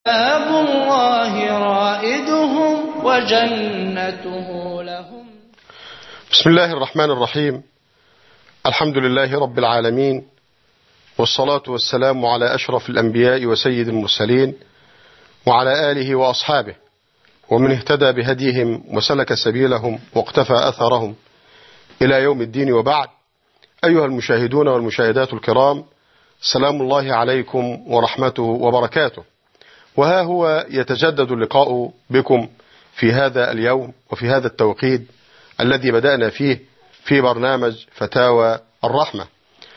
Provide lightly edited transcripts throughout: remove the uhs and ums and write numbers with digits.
باب الله رائدهم وجنته لهم. بسم الله الرحمن الرحيم. الحمد لله رب العالمين، والصلاة والسلام على أشرف الأنبياء وسيد المرسلين وعلى آله وأصحابه ومن اهتدى بهديهم وسلك سبيلهم واقتفى أثرهم إلى يوم الدين، وبعد. أيها المشاهدون والمشاهدات الكرام، سلام الله عليكم ورحمته وبركاته. وها هو يتجدد اللقاء بكم في هذا اليوم وفي هذا التوقيت الذي بدأنا فيه في برنامج فتاوى الرحمة،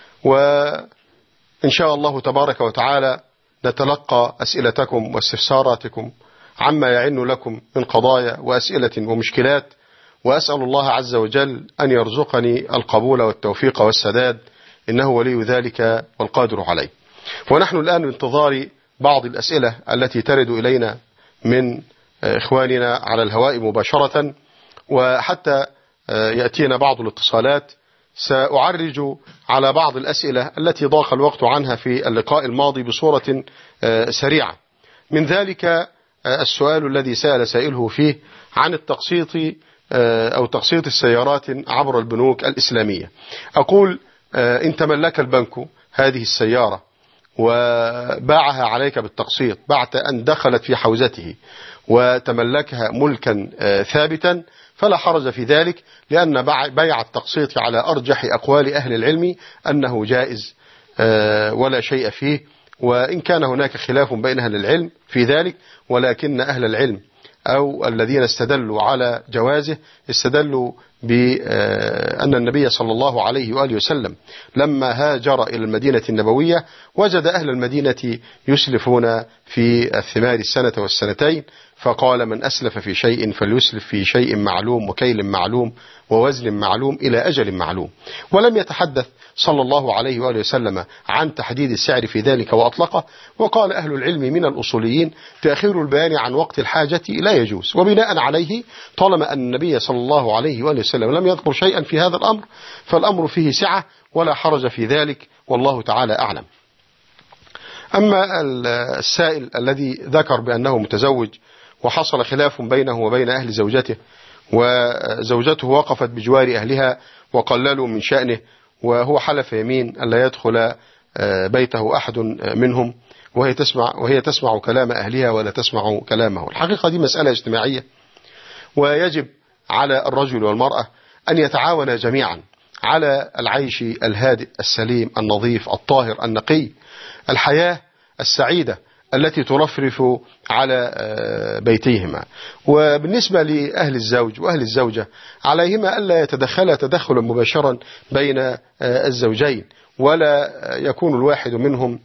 وإن شاء الله تبارك وتعالى نتلقى أسئلتكم واستفساراتكم عما يعن لكم من قضايا وأسئلة ومشكلات، وأسأل الله عز وجل أن يرزقني القبول والتوفيق والسداد، إنه ولي ذلك والقادر عليه. ونحن الآن بانتظار بعض الأسئلة التي ترد إلينا من إخواننا على الهواء مباشرة، وحتى يأتينا بعض الاتصالات سأعرج على بعض الأسئلة التي ضاق الوقت عنها في اللقاء الماضي بصورة سريعة. من ذلك السؤال الذي سأل سائله فيه عن التقسيط أو تقسيط السيارات عبر البنوك الإسلامية. أقول إن تملك البنك هذه السيارة وباعها عليك بالتقسيط بعد أن دخلت في حوزته وتملكها ملكا ثابتا فلا حرج في ذلك، لأن بيع التقسيط على أرجح أقوال أهل العلم أنه جائز ولا شيء فيه، وإن كان هناك خلاف بين أهل العلم في ذلك، ولكن أهل العلم أو الذين استدلوا على جوازه استدلوا بأن النبي صلى الله عليه وآله وسلم لما هاجر إلى المدينة النبوية وجد أهل المدينة يسلفون في الثمار السنة والسنتين، فقال: من أسلف في شيء فليسلف في شيء معلوم وكيل معلوم ووزن معلوم إلى أجل معلوم. ولم يتحدث صلى الله عليه وآله وسلم عن تحديد السعر في ذلك وأطلقه. وقال أهل العلم من الأصوليين: تأخير البيان عن وقت الحاجة لا يجوز. وبناء عليه طالما أن النبي صلى الله عليه وآله وسلم لم يذكر شيئا في هذا الأمر فالأمر فيه سعة ولا حرج في ذلك، والله تعالى أعلم. أما السائل الذي ذكر بأنه متزوج وحصل خلاف بينه وبين أهل زوجته، وزوجته وقفت بجوار أهلها وقللوا من شأنه، وهو حلف يمين أن لا يدخل بيته أحد منهم، وهي تسمع كلام أهلها ولا تسمع كلامه. الحقيقة دي مسألة اجتماعية، ويجب على الرجل والمرأة أن يتعاونا جميعا على العيش الهادئ السليم النظيف الطاهر النقي، الحياة السعيدة التي ترفرف على بيتيهما. وبالنسبة لأهل الزوج وأهل الزوجة عليهما ألا يتدخلا تدخلا مباشرا بين الزوجين، ولا يكون الواحد منهم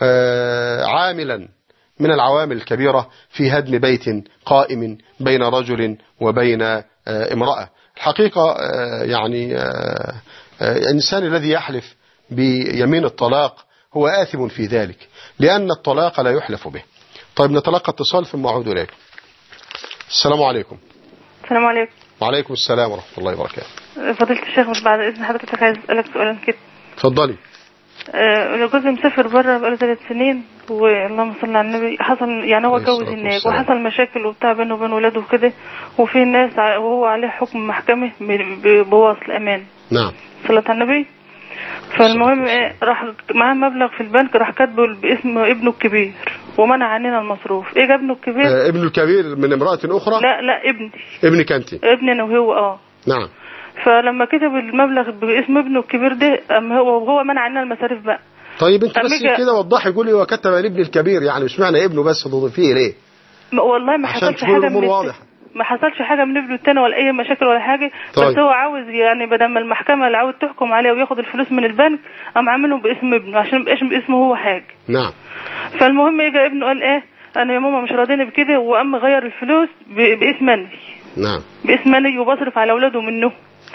عاملا من العوامل الكبيرة في هدم بيت قائم بين رجل وبين امرأة. الحقيقة يعني الإنسان الذي يحلف بيمين الطلاق هو آثم في ذلك، لأن الطلاق لا يحلف به. طيب نتلقى اتصال ثم أعود إليكم. السلام عليكم. السلام عليكم. وعليكم السلام ورحمة الله وبركاته. فضيلة الشيخ، مش بعد إذن حضرتك عايز أسألك سؤالا كده. اتفضلي. لو جوزي مسافر بره بقاله 3 سنين، واللهم صل على النبي، حصل يعني هو اتجوز هناك وحصل مشاكل وبتاع بينه وبين ولاده وكده، وفي ناس وهو عليه حكم محكمة بوصل أمان. نعم. صلاة على النبي. فالمهم راح معاه مبلغ في البنك، راح كاتبه باسم ابنه الكبير ومنع عننا المصروف. ايه ابنه الكبير؟ ابنه الكبير من امرأة أخرى؟ لا ابني. ابنك أنت؟ ابني أنا وهو. نعم. فلما كتب المبلغ باسم ابنه الكبير ده، هو منع عننا المصاريف بقى. طيب انت بس كده وضحي، قولي هو كتب لابن الكبير، يعني مش معنى ابنه بس تضيفيه ليه؟ والله ما حصلش حاجة ما حصلش حاجة من ابنه التاني ولا أي مشاكل ولا حاجة. طيب. بس هو عاوز يعني بدل ما المحكمة اللي عاوز تحكم عليه وياخد الفلوس من البنك، قام عاملهم باسم ابنه عشان مبقاش باسمه هو حاجة. نعم. فالمهم يجي ابنه قال ايه، أنا يا ماما مش راضيني بكده، وقام غير الفلوس باسمني. نعم. باسمني، وبصرف على أولاده منه،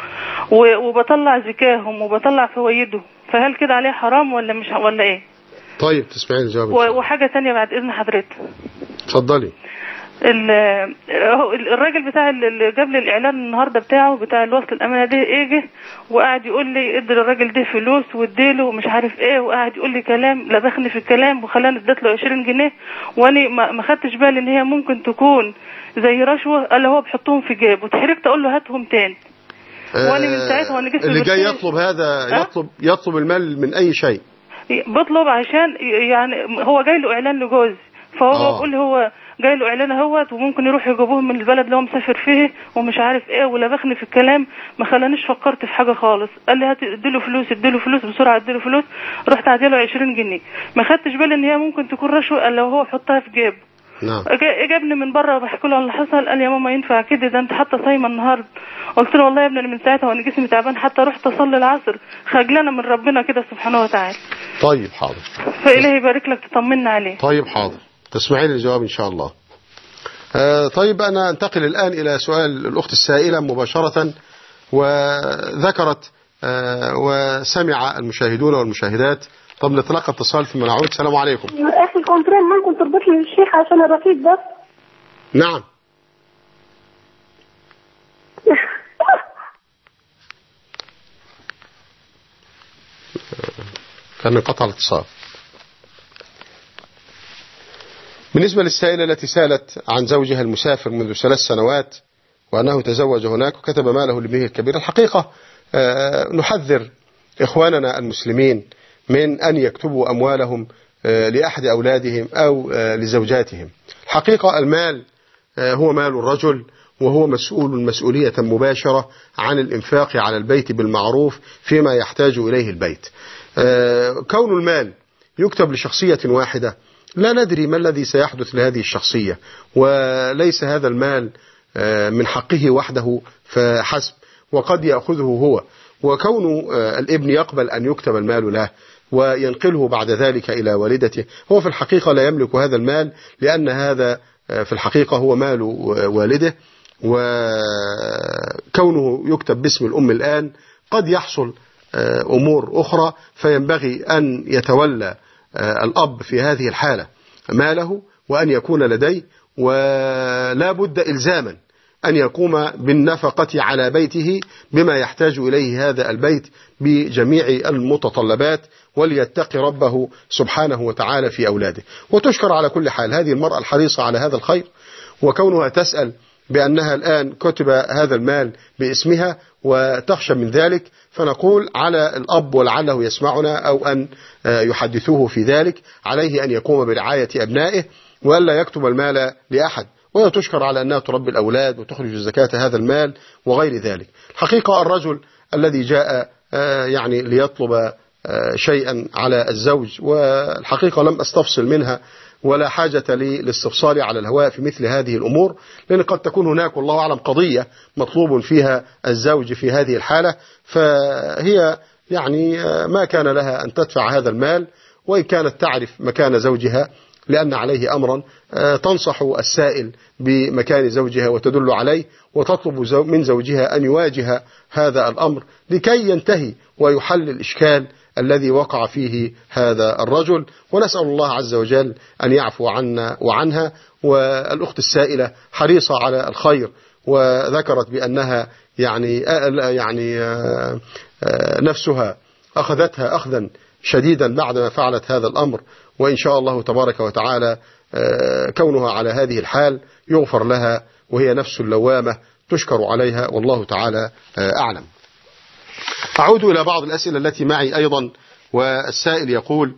وبطلع زكاهم وبطلع فوائده. فهل كده عليه حرام ولا مش ولا ايه؟ طيب تسمعين الجواب. وحاجة تانية بعد إذن حضرتك. اتفضلي. الراجل بتاع اللي جاب لي الاعلان النهارده بتاعه بتاع الوصل الامانه ده اجى وقعد يقول لي ادي للراجل ده فلوس واديله ومش عارف ايه، وقعد يقول لي كلام لبخني في الكلام وخلاني اديت له 20 جنيه وانا ما خدتش بالي ان هي ممكن تكون زي رشوه. قال هو بيحطهم في جيب وتحركت اقول له هاتهم تاني. وانا من ساعتها وانا جبت اللي جاي يطلب هذا يطلب المال من اي شيء، بطلب عشان يعني هو جاي له اعلان لجوزي، فهو بيقول لي هو جاي له اعلان اهوت وممكن يروح يجيبوهم من البلد اللي هو مسافر فيه ومش عارف ايه، ولبخني في الكلام ما خلانيش فكرت في حاجه خالص. قال لي هات اديله فلوس اديله فلوس بسرعه اديله فلوس، رحت اديله 20 جنيه ما خدتش بالي ان هي ممكن تكون رشوه. قال لو هو حطها في جيبه. نعم. جابني من بره وبحكي له اللي حصل. قال يا ماما ينفع كده؟ ده انت حتى صايمه النهارده. قلت له والله يا ابني انا من ساعتها وانا جسمي تعبان حتى رحت اصلي العصر خجلانه من ربنا كده سبحانه وتعالى. طيب حاضر، فإلهي يبارك لك تطمنا عليه. طيب حاضر، تسمعين الجواب ان شاء الله. طيب أنا أنتقل الآن إلى سؤال الأخت السائلة مباشرة، وذكرت وسمع المشاهدون والمشاهدات. طب نتلقى اتصال ثم نعود. السلام عليكم. أخي كونترين ممكن تربط لي الشيخ عشان الرصيد بس؟ نعم. كان انقطع الاتصال. بالنسبة للسائلة التي سألت عن زوجها المسافر منذ 3 سنوات وأنه تزوج هناك وكتب ماله لابنه الكبير، الحقيقة نحذر إخواننا المسلمين من أن يكتبوا أموالهم لأحد أولادهم أو لزوجاتهم. الحقيقة المال هو مال الرجل، وهو مسؤول مسؤولية مباشرة عن الإنفاق على البيت بالمعروف فيما يحتاج إليه البيت. كون المال يكتب لشخصية واحدة لا ندري ما الذي سيحدث لهذه الشخصية، وليس هذا المال من حقه وحده فحسب، وقد يأخذه هو. وكون الابن يقبل أن يكتب المال له وينقله بعد ذلك إلى والدته، هو في الحقيقة لا يملك هذا المال، لأن هذا في الحقيقة هو مال والده. وكونه يكتب باسم الأم الآن قد يحصل أمور أخرى، فينبغي أن يتولى الأب في هذه الحالة ماله وأن يكون لديه، ولا بد إلزاما أن يقوم بالنفقة على بيته بما يحتاج إليه هذا البيت بجميع المتطلبات، وليتقي ربه سبحانه وتعالى في أولاده. وتشكر على كل حال هذه المرأة الحريصة على هذا الخير، وكونها تسأل بأنها الآن كتب هذا المال باسمها وتخشى من ذلك، فنقول على الأب ولعله يسمعنا أو أن يحدثوه في ذلك، عليه أن يقوم برعاية أبنائه وألا يكتب المال لأحد. وهي تشكر على أنها تربي الأولاد وتخرج زكاة هذا المال وغير ذلك. حقيقة الرجل الذي جاء يعني ليطلب شيئا على الزوج، والحقيقة لم أستفصل منها ولا حاجة لي للاستفصال على الهواء في مثل هذه الأمور، لأن قد تكون هناك والله أعلم قضية مطلوب فيها الزوج في هذه الحالة، فهي يعني ما كان لها أن تدفع هذا المال، وإن كانت تعرف مكان زوجها لأن عليه أمرا تنصح السائل بمكان زوجها وتدل عليه، وتطلب من زوجها أن يواجه هذا الأمر لكي ينتهي ويحل الإشكال الذي وقع فيه هذا الرجل. ونسأل الله عز وجل أن يعفو عنا وعنها. والأخت السائلة حريصة على الخير، وذكرت بأنها يعني نفسها أخذتها أخذا شديدا بعدما فعلت هذا الأمر، وإن شاء الله تبارك وتعالى كونها على هذه الحال يغفر لها، وهي نفس اللوامة تشكر عليها، والله تعالى أعلم. أعود إلى بعض الأسئلة التي معي أيضا. والسائل يقول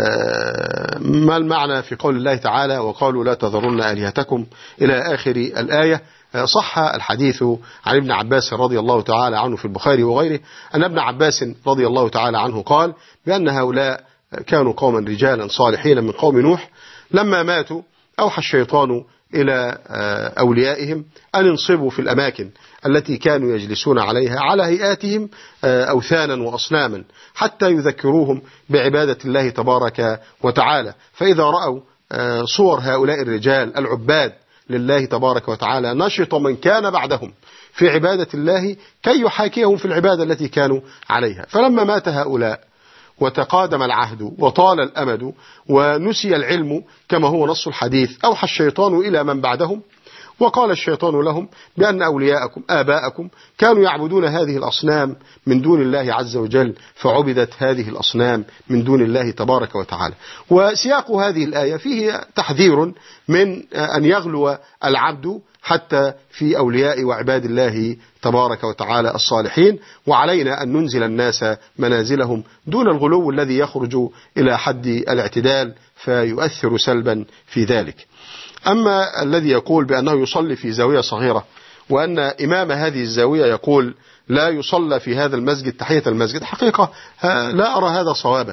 ما المعنى في قول الله تعالى وقالوا لا تذرن آلهتكم إلى آخر الآية؟ صح الحديث عن ابن عباس رضي الله تعالى عنه في البخاري وغيره أن ابن عباس رضي الله تعالى عنه قال بأن هؤلاء كانوا قوما رجالا صالحين من قوم نوح، لما ماتوا أوحى الشيطان إلى أوليائهم أن ينصبوا في الأماكن التي كانوا يجلسون عليها على هيئاتهم أوثانا وأصناما حتى يذكروهم بعبادة الله تبارك وتعالى. فإذا رأوا صور هؤلاء الرجال العباد لله تبارك وتعالى نشط من كان بعدهم في عبادة الله كي يحاكيهم في العبادة التي كانوا عليها. فلما مات هؤلاء وتقادم العهد وطال الأمد ونسي العلم كما هو نص الحديث، أوحى الشيطان إلى من بعدهم وقال الشيطان لهم بأن أولياءكم آباءكم كانوا يعبدون هذه الأصنام من دون الله عز وجل، فعبدت هذه الأصنام من دون الله تبارك وتعالى. وسياق هذه الآية فيه تحذير من أن يغلو العبد حتى في أولياء وعباد الله تبارك وتعالى الصالحين، وعلينا أن ننزل الناس منازلهم دون الغلو الذي يخرج إلى حد الاعتدال فيؤثر سلبا في ذلك. أما الذي يقول بأنه يصلي في زاوية صغيرة وأن إمام هذه الزاوية يقول لا يصلى في هذا المسجد تحية المسجد، حقيقة لا أرى هذا صوابا.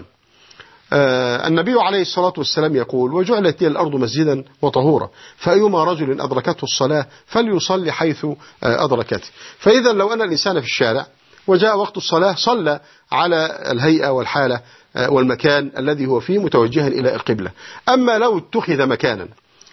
النبي عليه الصلاة والسلام يقول وجعلت لي الأرض مسجدا وطهورا، فأيما رجل أدركته الصلاة فليصلي حيث أدركته. فإذا لو أن الإنسان في الشارع وجاء وقت الصلاة صلى على الهيئة والحالة والمكان الذي هو فيه متوجها إلى القبلة. أما لو اتخذ مكانا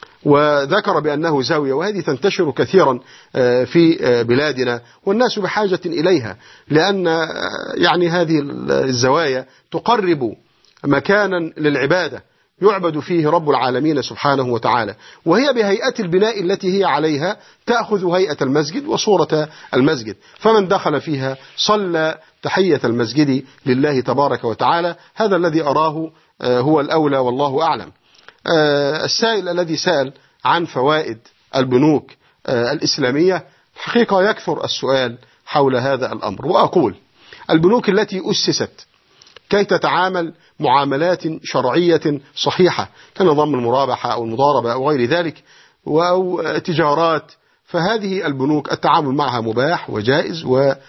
وذكر بأنه زاوية، وهذه تنتشر كثيرا في بلادنا والناس بحاجة إليها، لأن يعني هذه الزوايا تقرب مكانا للعبادة يعبد فيه رب العالمين سبحانه وتعالى، وهي بهيئة البناء التي هي عليها تأخذ هيئة المسجد وصورة المسجد، فمن دخل فيها صلى تحية المسجد لله تبارك وتعالى. هذا الذي أراه هو الأولى والله أعلم. السائل الذي سأل عن فوائد البنوك الإسلامية، حقيقة يكثر السؤال حول هذا الأمر، وأقول البنوك التي أسست كي تتعامل معاملات شرعية صحيحة كنظام المرابحة أو المضاربة أو غير ذلك أو تجارات، فهذه البنوك التعامل معها مباح وجائز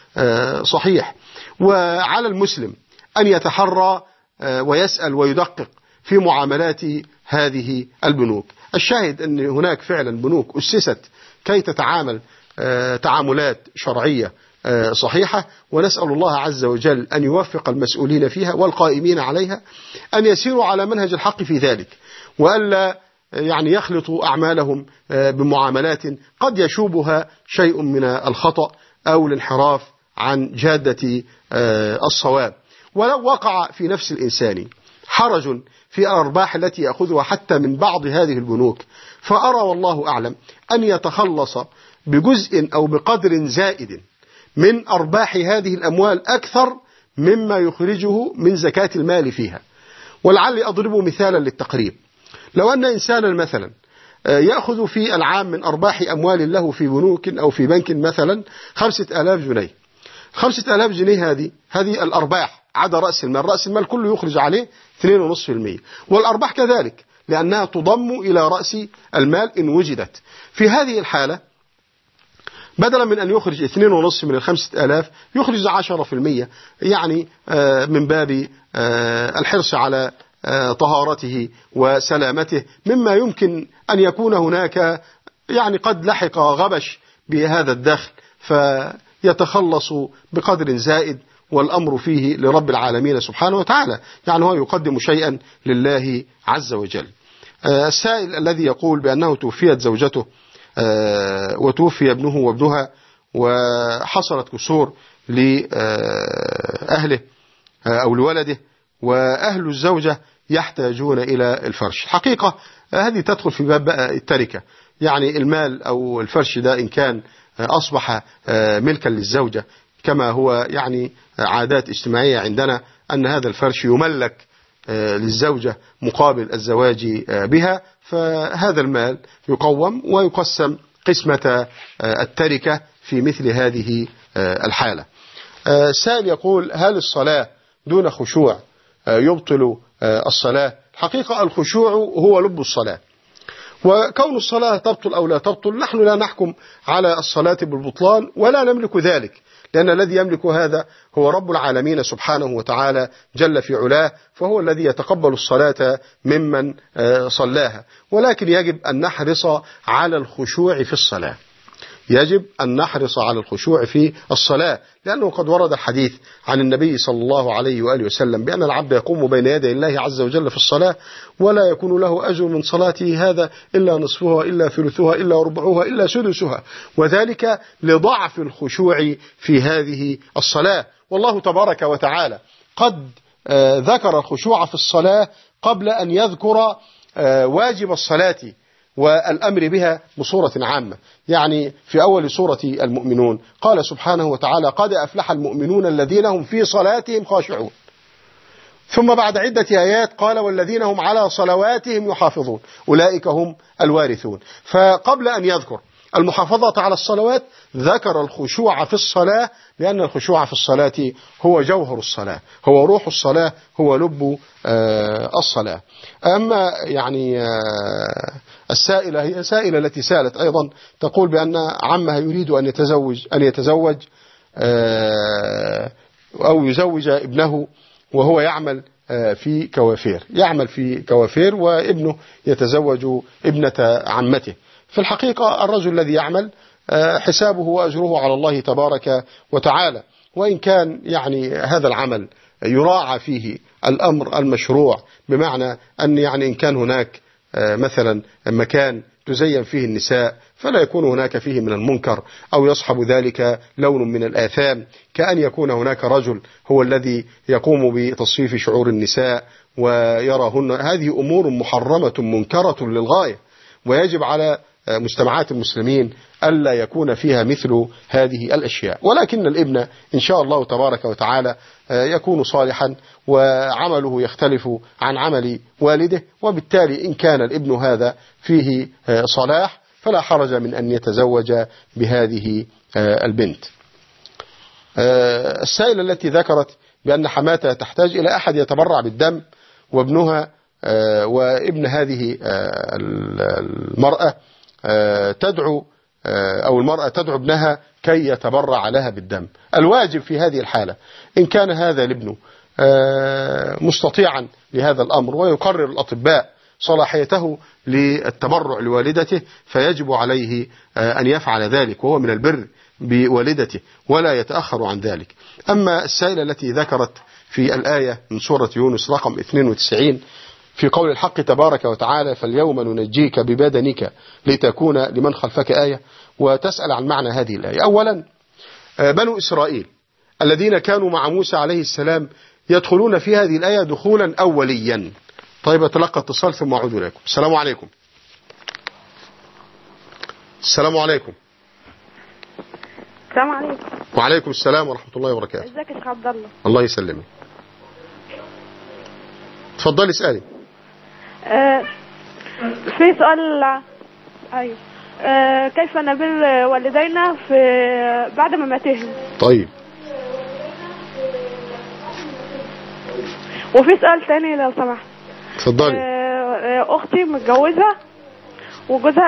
وصحيح، وعلى المسلم أن يتحرى ويسأل ويدقق في معاملات هذه البنوك. الشاهد أن هناك فعلا بنوك أسست كي تتعامل تعاملات شرعية صحيحة، ونسأل الله عز وجل أن يوفق المسؤولين فيها والقائمين عليها أن يسيروا على منهج الحق في ذلك، وألا يعني يخلطوا أعمالهم بمعاملات قد يشوبها شيء من الخطأ أو الانحراف عن جادة الصواب. ولو وقع في نفس الإنسان حرج في الأرباح التي يأخذها حتى من بعض هذه البنوك، فأرى والله أعلم أن يتخلص بجزء أو بقدر زائد من أرباح هذه الأموال أكثر مما يخرجه من زكاة المال فيها. ولعلي أضرب مثالا للتقريب. لو أن إنسانا مثلا يأخذ في العام من أرباح أموال له في بنوك أو في بنك مثلا 5000 جنيه، 5000 جنيه هذه الأرباح عدا رأس المال، رأس المال كله يخرج عليه 2.5%، والأرباح كذلك لأنها تضم إلى رأس المال إن وجدت. في هذه الحالة بدلا من أن يخرج 2.5 من 5000 يخرج 10%، يعني من باب الحرص على طهارته وسلامته، مما يمكن أن يكون هناك يعني قد لحق غبش بهذا الدخل فيتخلص بقدر زائد، والأمر فيه لرب العالمين سبحانه وتعالى، يعني هو يقدم شيئا لله عز وجل. السائل الذي يقول بأنه توفيت زوجته وتوفي ابنه وابنها وحصلت كسور لأهله أو لولده، وأهل الزوجة يحتاجون إلى الفرش. حقيقة هذه تدخل في باب التركة، يعني المال أو الفرش ده إن كان أصبح ملكا للزوجة كما هو يعني عادات اجتماعية عندنا أن هذا الفرش يملك للزوجة مقابل الزواج بها، فهذا المال يقوم ويقسم قسمة التركة في مثل هذه الحالة. السائل يقول هل الصلاة دون خشوع يبطل الصلاة؟ حقيقة الخشوع هو لب الصلاة، وكون الصلاة تبطل أو لا تبطل نحن لا نحكم على الصلاة بالبطلان ولا نملك ذلك، لأن الذي يملك هذا هو رب العالمين سبحانه وتعالى جل في علاه، فهو الذي يتقبل الصلاة ممن صلاها. ولكن يجب أن نحرص على الخشوع في الصلاة، يجب أن نحرص على الخشوع في الصلاة، لأنه قد ورد الحديث عن النبي صلى الله عليه وآله وسلم بأن العبد يقوم بين يدي الله عز وجل في الصلاة ولا يكون له أجر من صلاته هذا إلا نصفها إلا ثلثها إلا ربعها إلا سدسها، وذلك لضعف الخشوع في هذه الصلاة. والله تبارك وتعالى قد ذكر الخشوع في الصلاة قبل أن يذكر واجب الصلاة والأمر بها بصورة عامة. يعني في أول سورة المؤمنون قال سبحانه وتعالى: قد أفلح المؤمنون الذين هم في صلاتهم خاشعون. ثم بعد عدة آيات قال: والذين هم على صلواتهم يحافظون أولئك هم الوارثون. فقبل أن يذكر المحافظة على الصلوات ذكر الخشوع في الصلاة، لأن الخشوع في الصلاة هو جوهر الصلاة، هو روح الصلاة، هو لب الصلاة. أما يعني السائلة هي سائلة التي سألت أيضا تقول بأن عمها يريد أن يتزوج أو يزوج ابنه وهو يعمل في كوافير وابنه يتزوج ابنة عمته. في الحقيقة الرجل الذي يعمل حسابه وأجره على الله تبارك وتعالى، وإن كان يعني هذا العمل يراعى فيه الأمر المشروع، بمعنى أن يعني إن كان هناك مثلا مكان تزين فيه النساء فلا يكون هناك فيه من المنكر أو يصحب ذلك لون من الآثام، كأن يكون هناك رجل هو الذي يقوم بتصفيف شعور النساء ويراهن. هذه أمور محرمة منكرة للغاية، ويجب على مجتمعات المسلمين ألا يكون فيها مثل هذه الأشياء. ولكن الابن إن شاء الله تبارك وتعالى يكون صالحا وعمله يختلف عن عمل والده، وبالتالي إن كان الابن هذا فيه صلاح فلا حرج من أن يتزوج بهذه البنت. السائلة التي ذكرت بأن حماتها تحتاج إلى أحد يتبرع بالدم، وابنها وابن هذه المرأة تدعو أو المرأة تدعو ابنها كي يتبرع لها بالدم. الواجب في هذه الحالة إن كان هذا الابن مستطيعا لهذا الأمر ويقرر الأطباء صلاحيته للتبرع لوالدته فيجب عليه أن يفعل ذلك، وهو من البر بوالدته ولا يتأخر عن ذلك. أما السائلة التي ذكرت في الآية من سورة يونس رقم 92 في قول الحق تبارك وتعالى: فاليوم ننجيك ببدنك لتكون لمن خلفك آية، وتسأل عن معنى هذه الآية. أولا بنو إسرائيل الذين كانوا مع موسى عليه السلام يدخلون في هذه الآية دخولا أوليا. طيب أتلقى اتصال ثم أعود إليكم. السلام عليكم. السلام عليكم. السلام عليكم. وعليكم السلام ورحمة الله وبركاته. ازيك يا شيخ عبد الله؟ الله يسلمك. اتفضلي اسألي. في سؤال. ايوه. كيف نبر والدينا في بعد مماتهم؟ طيب. وفي سؤال تاني لو سمحت. اتفضلي. اختي متجوزة وجوزها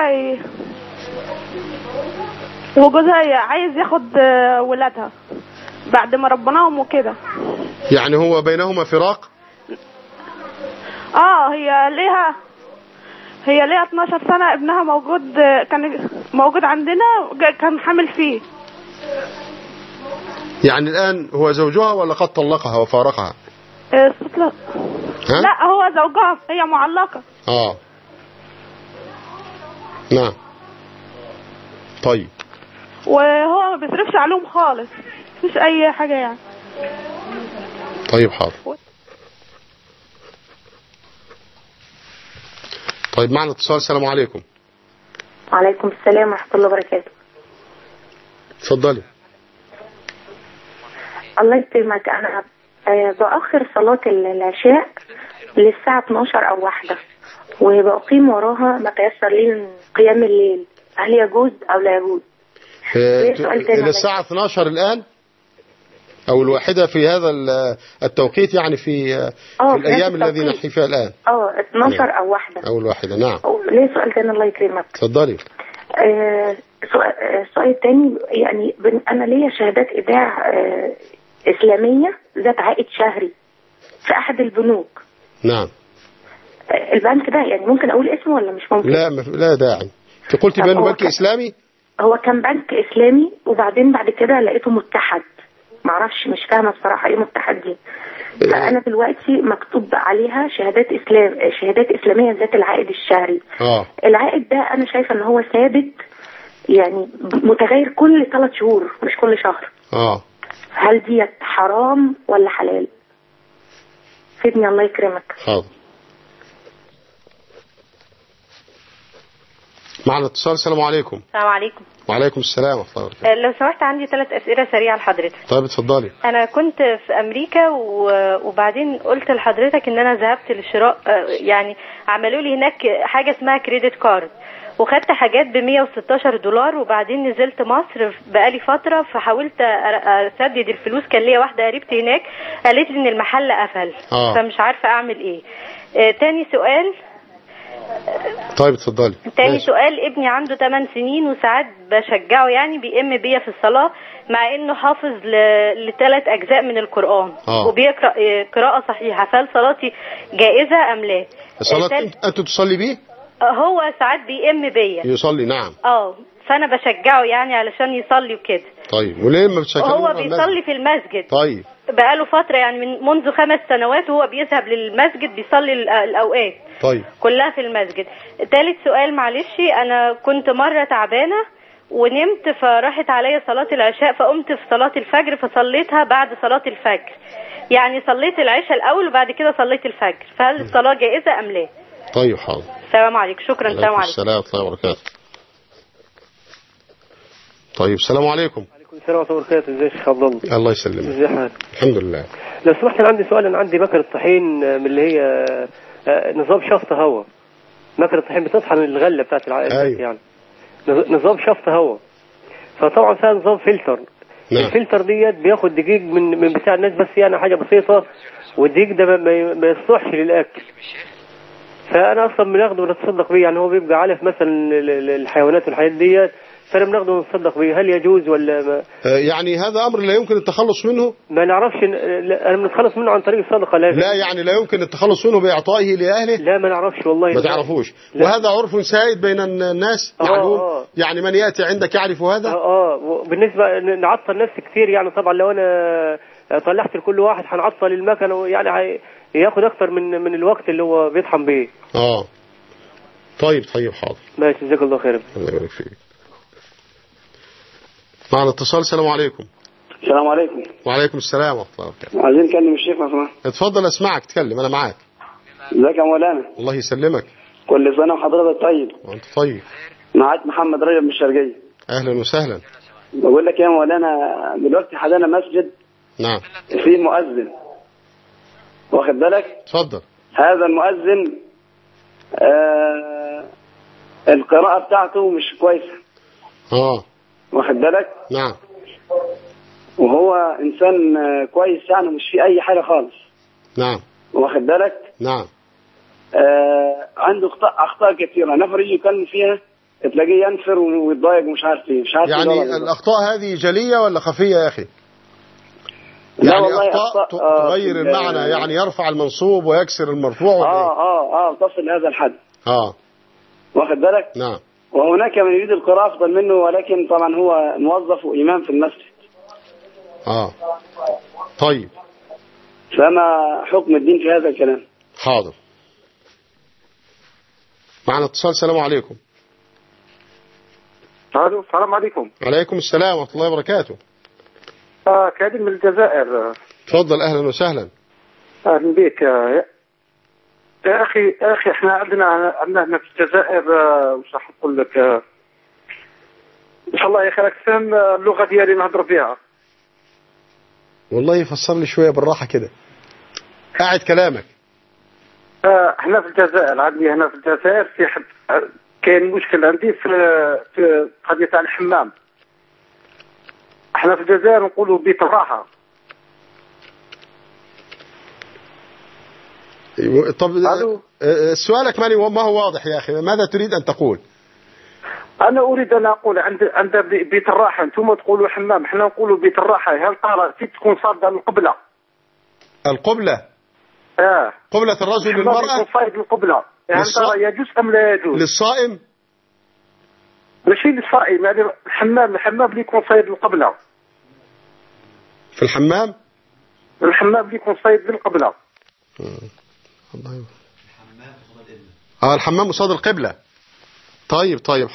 عايز ياخد ولادها بعد ما ربناهم وكده. يعني هو بينهما فراق؟ هي ليها 12 سنة، ابنها كان موجود عندنا، كان حامل فيه. يعني الآن هو زوجها ولا قد طلقها وفارقها؟ لا هو زوجها، هي معلقة. نعم. طيب. وهو ما بيصرفش عليهم خالص، مفيش أي حاجة يعني. طيب حاضر. طيب معنا اتصال. السلام عليكم. وعليكم السلام ورحمة الله وبركاته. اتفضلي. الله يسلمك. أنا بأخر صلاة العشاء للساعة 12 أو 1 وبقيم وراها ما تيسر لي من قيام الليل، هل يجوز أو لا يجوز؟ إلى الساعة 12 الآن أو 1 في هذا التوقيت، يعني في الأيام الذي نحن فيها الآن. 12 أو 1 أو 1. نعم. ليه سؤال تاني الله يكرمك؟ اتفضلي. السؤال الثاني يعني أنا ليا شهادات إيداع إسلامية ذات عائد شهري في أحد البنوك. نعم. البنك ده يعني ممكن أقول اسمه ولا مش ممكن؟ لا داعي. أنت قلت بأنه بنك إسلامي؟ هو كان بنك إسلامي وبعدين بعد كده لقيته متحد، معرفش، مش فاهمة بصراحة إيه متحد دي. فأنا دلوقتي مكتوب عليها شهادات إسلامية ذات العائد الشهري. العائد ده أنا شايفة إن هو ثابت، يعني متغير كل 3 شهور مش كل شهر. هل دي حرام ولا حلال؟ فيدني الله يكرمك. حاضر. معنا اتصال. السلام عليكم. السلام عليكم. وعليكم السلام ورحمة الله وبركاته. لو سمحت عندي 3 أسئلة سريعة لحضرتك. طيب اتفضلي. أنا كنت في أمريكا وبعدين قلت لحضرتك إن أنا ذهبت للشراء، يعني عملوا لي هناك حاجة اسمها كريدت كارد وخدت حاجات $116 وبعدين نزلت مصر بقالي فترة فحاولت أسدد الفلوس. كان ليا واحدة قريبتي هناك قالت لي إن المحل قفل فمش عارفة أعمل إيه. تاني سؤال. طيب اتفضلي. تاني سؤال، ابني عنده 8 سنين وساعات بشجعه يعني بيئم بيا في الصلاة مع انه حافظ ل3 أجزاء من القرآن وبيقرأ قراءة صحيحة، فهل صلاتي جائزة ام لا؟ الصلاة انت تصلي بيه؟ هو ساعات بيئم بيا. يصلي نعم. فانا بشجعه يعني علشان يصلي وكده. طيب وليه ما بتشجعه؟ هو بيصلي في المسجد. طيب بقاله فترة يعني منذ 5 سنوات وهو بيذهب للمسجد بيصلي الأوقات. طيب كلها في المسجد. ثالث سؤال معلش، أنا كنت مرة تعبانة ونمت فراحت عليا صلاة العشاء فقمت في صلاة الفجر فصليتها بعد صلاة الفجر، يعني صليت العشاء الأول وبعد كده صليت الفجر، فهل الصلاة جائزة أم لا؟ طيب حاضر. السلام عليكم. شكرا. السلام عليكم. السلام ورحمة الله وبركاته. طيب السلام عليكم. وعليكم السلام ورحمة الله وبركاته. ازيك يا شيخ عبد الله؟ الله يسلمك. ازي حالك؟ الحمد لله. لو سمحت انا عندي سؤال. انا عندي مكنة طحين من اللي هي نظام شفط هواء. مكنة طحين بتطحن الغلة بتاعت العائلة. أيوة. يعني نظام شفط هواء، فطبعا فيها نظام فلتر. نعم. الفلتر ديت بياخد دقيق من بتاع الناس بس يعني حاجة بسيطة، والدقيق ده ما يصلحش للأكل، فأنا أصلا بناخده ونتصدق بيه. يعني هو بيبقى علف مثلا الحيوانات والحاجات ديت، فأنا بناخده ونتصدق بيه. هل يجوز ولا ما؟ يعني هذا أمر لا يمكن التخلص منه؟ ما نعرفش. أنا بنتخلص منه عن طريق الصدقة. لا يعني لا يمكن التخلص منه بإعطائه لأهله؟ لا ما نعرفش والله. ما تعرفوش؟ وهذا عرف سائد بين الناس معلوم؟ يعني من يأتي عندك يعرف هذا؟ بالنسبة نعطل ناس كثير يعني. طبعا لو أنا طلعت لكل واحد هنعطل المكنة يعني ياخد أكتر من الوقت اللي هو بيطحن بيه. طيب حاضر. ماشي جزاك الله خير. الله يبارك فيك. معنا اتصال. السلام عليكم. السلام عليكم. وعليكم السلام ورحمة الله وبركاته. عايزين نكلم الشيخ لو سمحت. اتفضل اسمعك، تكلم انا معاك. ازيك يا مولانا؟ الله يسلمك. كل سنة وحضرتك طيب. وانت طيب. معاك محمد رجب من الشرقية. اهلا وسهلا. بقول لك يا مولانا دلوقتي حدانا مسجد. نعم. فيه مؤذن، واخد بالك؟ اتفضل. هذا المؤذن القراءة بتاعته مش كويسة. واخد بالك؟ نعم. وهو إنسان كويس يعني مش في أي حاجة خالص. نعم. واخد بالك؟ نعم. عنده أخطاء كثيرة، نفر يجي يكلم فيها تلاقيه ينفر ويتضايق ومش عارف ايه. يعني الأخطاء هذه جلية ولا خفية يا أخي؟ يعني أخطاء تغير المعنى، يعني يرفع المنصوب ويكسر المرفوع. تصل هذا الحد. واخد بالك؟ نعم. وهناك من يريد القراءة أفضل منه، ولكن طبعا هو موظف وإمام في المسجد. طيب. فما حكم الدين في هذا الكلام؟ حاضر. معنا اتصال. السلام عليكم. السلام عليكم. عليكم السلام ورحمة الله وبركاته. كريم من الجزائر. تفضل. أهلا وسهلا. أهلا بك يا أخي احنا عندنا في الجزائر مش راح نقول لك إن شاء الله يا أخي راك فاهم اللغة ديالي نهضر بها. والله فسر لي شوية بالراحة كده. قاعد كلامك. احنا في الجزائر، عندي هنا في الجزائر في كاين مشكل عندي في قضية تاع الحمام. احنا في الجزائر نقولوا بيت الراحة. طب سؤالك ما هو واضح يا أخي، ماذا تريد أن تقول؟ أنا أريد أن أقول عند بيت الراحة، أنتم تقولوا حمام، احنا نقولوا بيت الراحة. هل ترى تكون صادة القبلة؟ القبلة؟ قبلة الرجل للمرأة؟ يكون صايد القبلة، هل ترى يجوز أم لا يجوز؟ للصائم؟ ماشي للصائم، يعني الحمام اللي يكون صايد القبلة. في الحمام؟ الحمام اللي يكون صايد بالقبلة. الحمام قصاد القبلة. طيب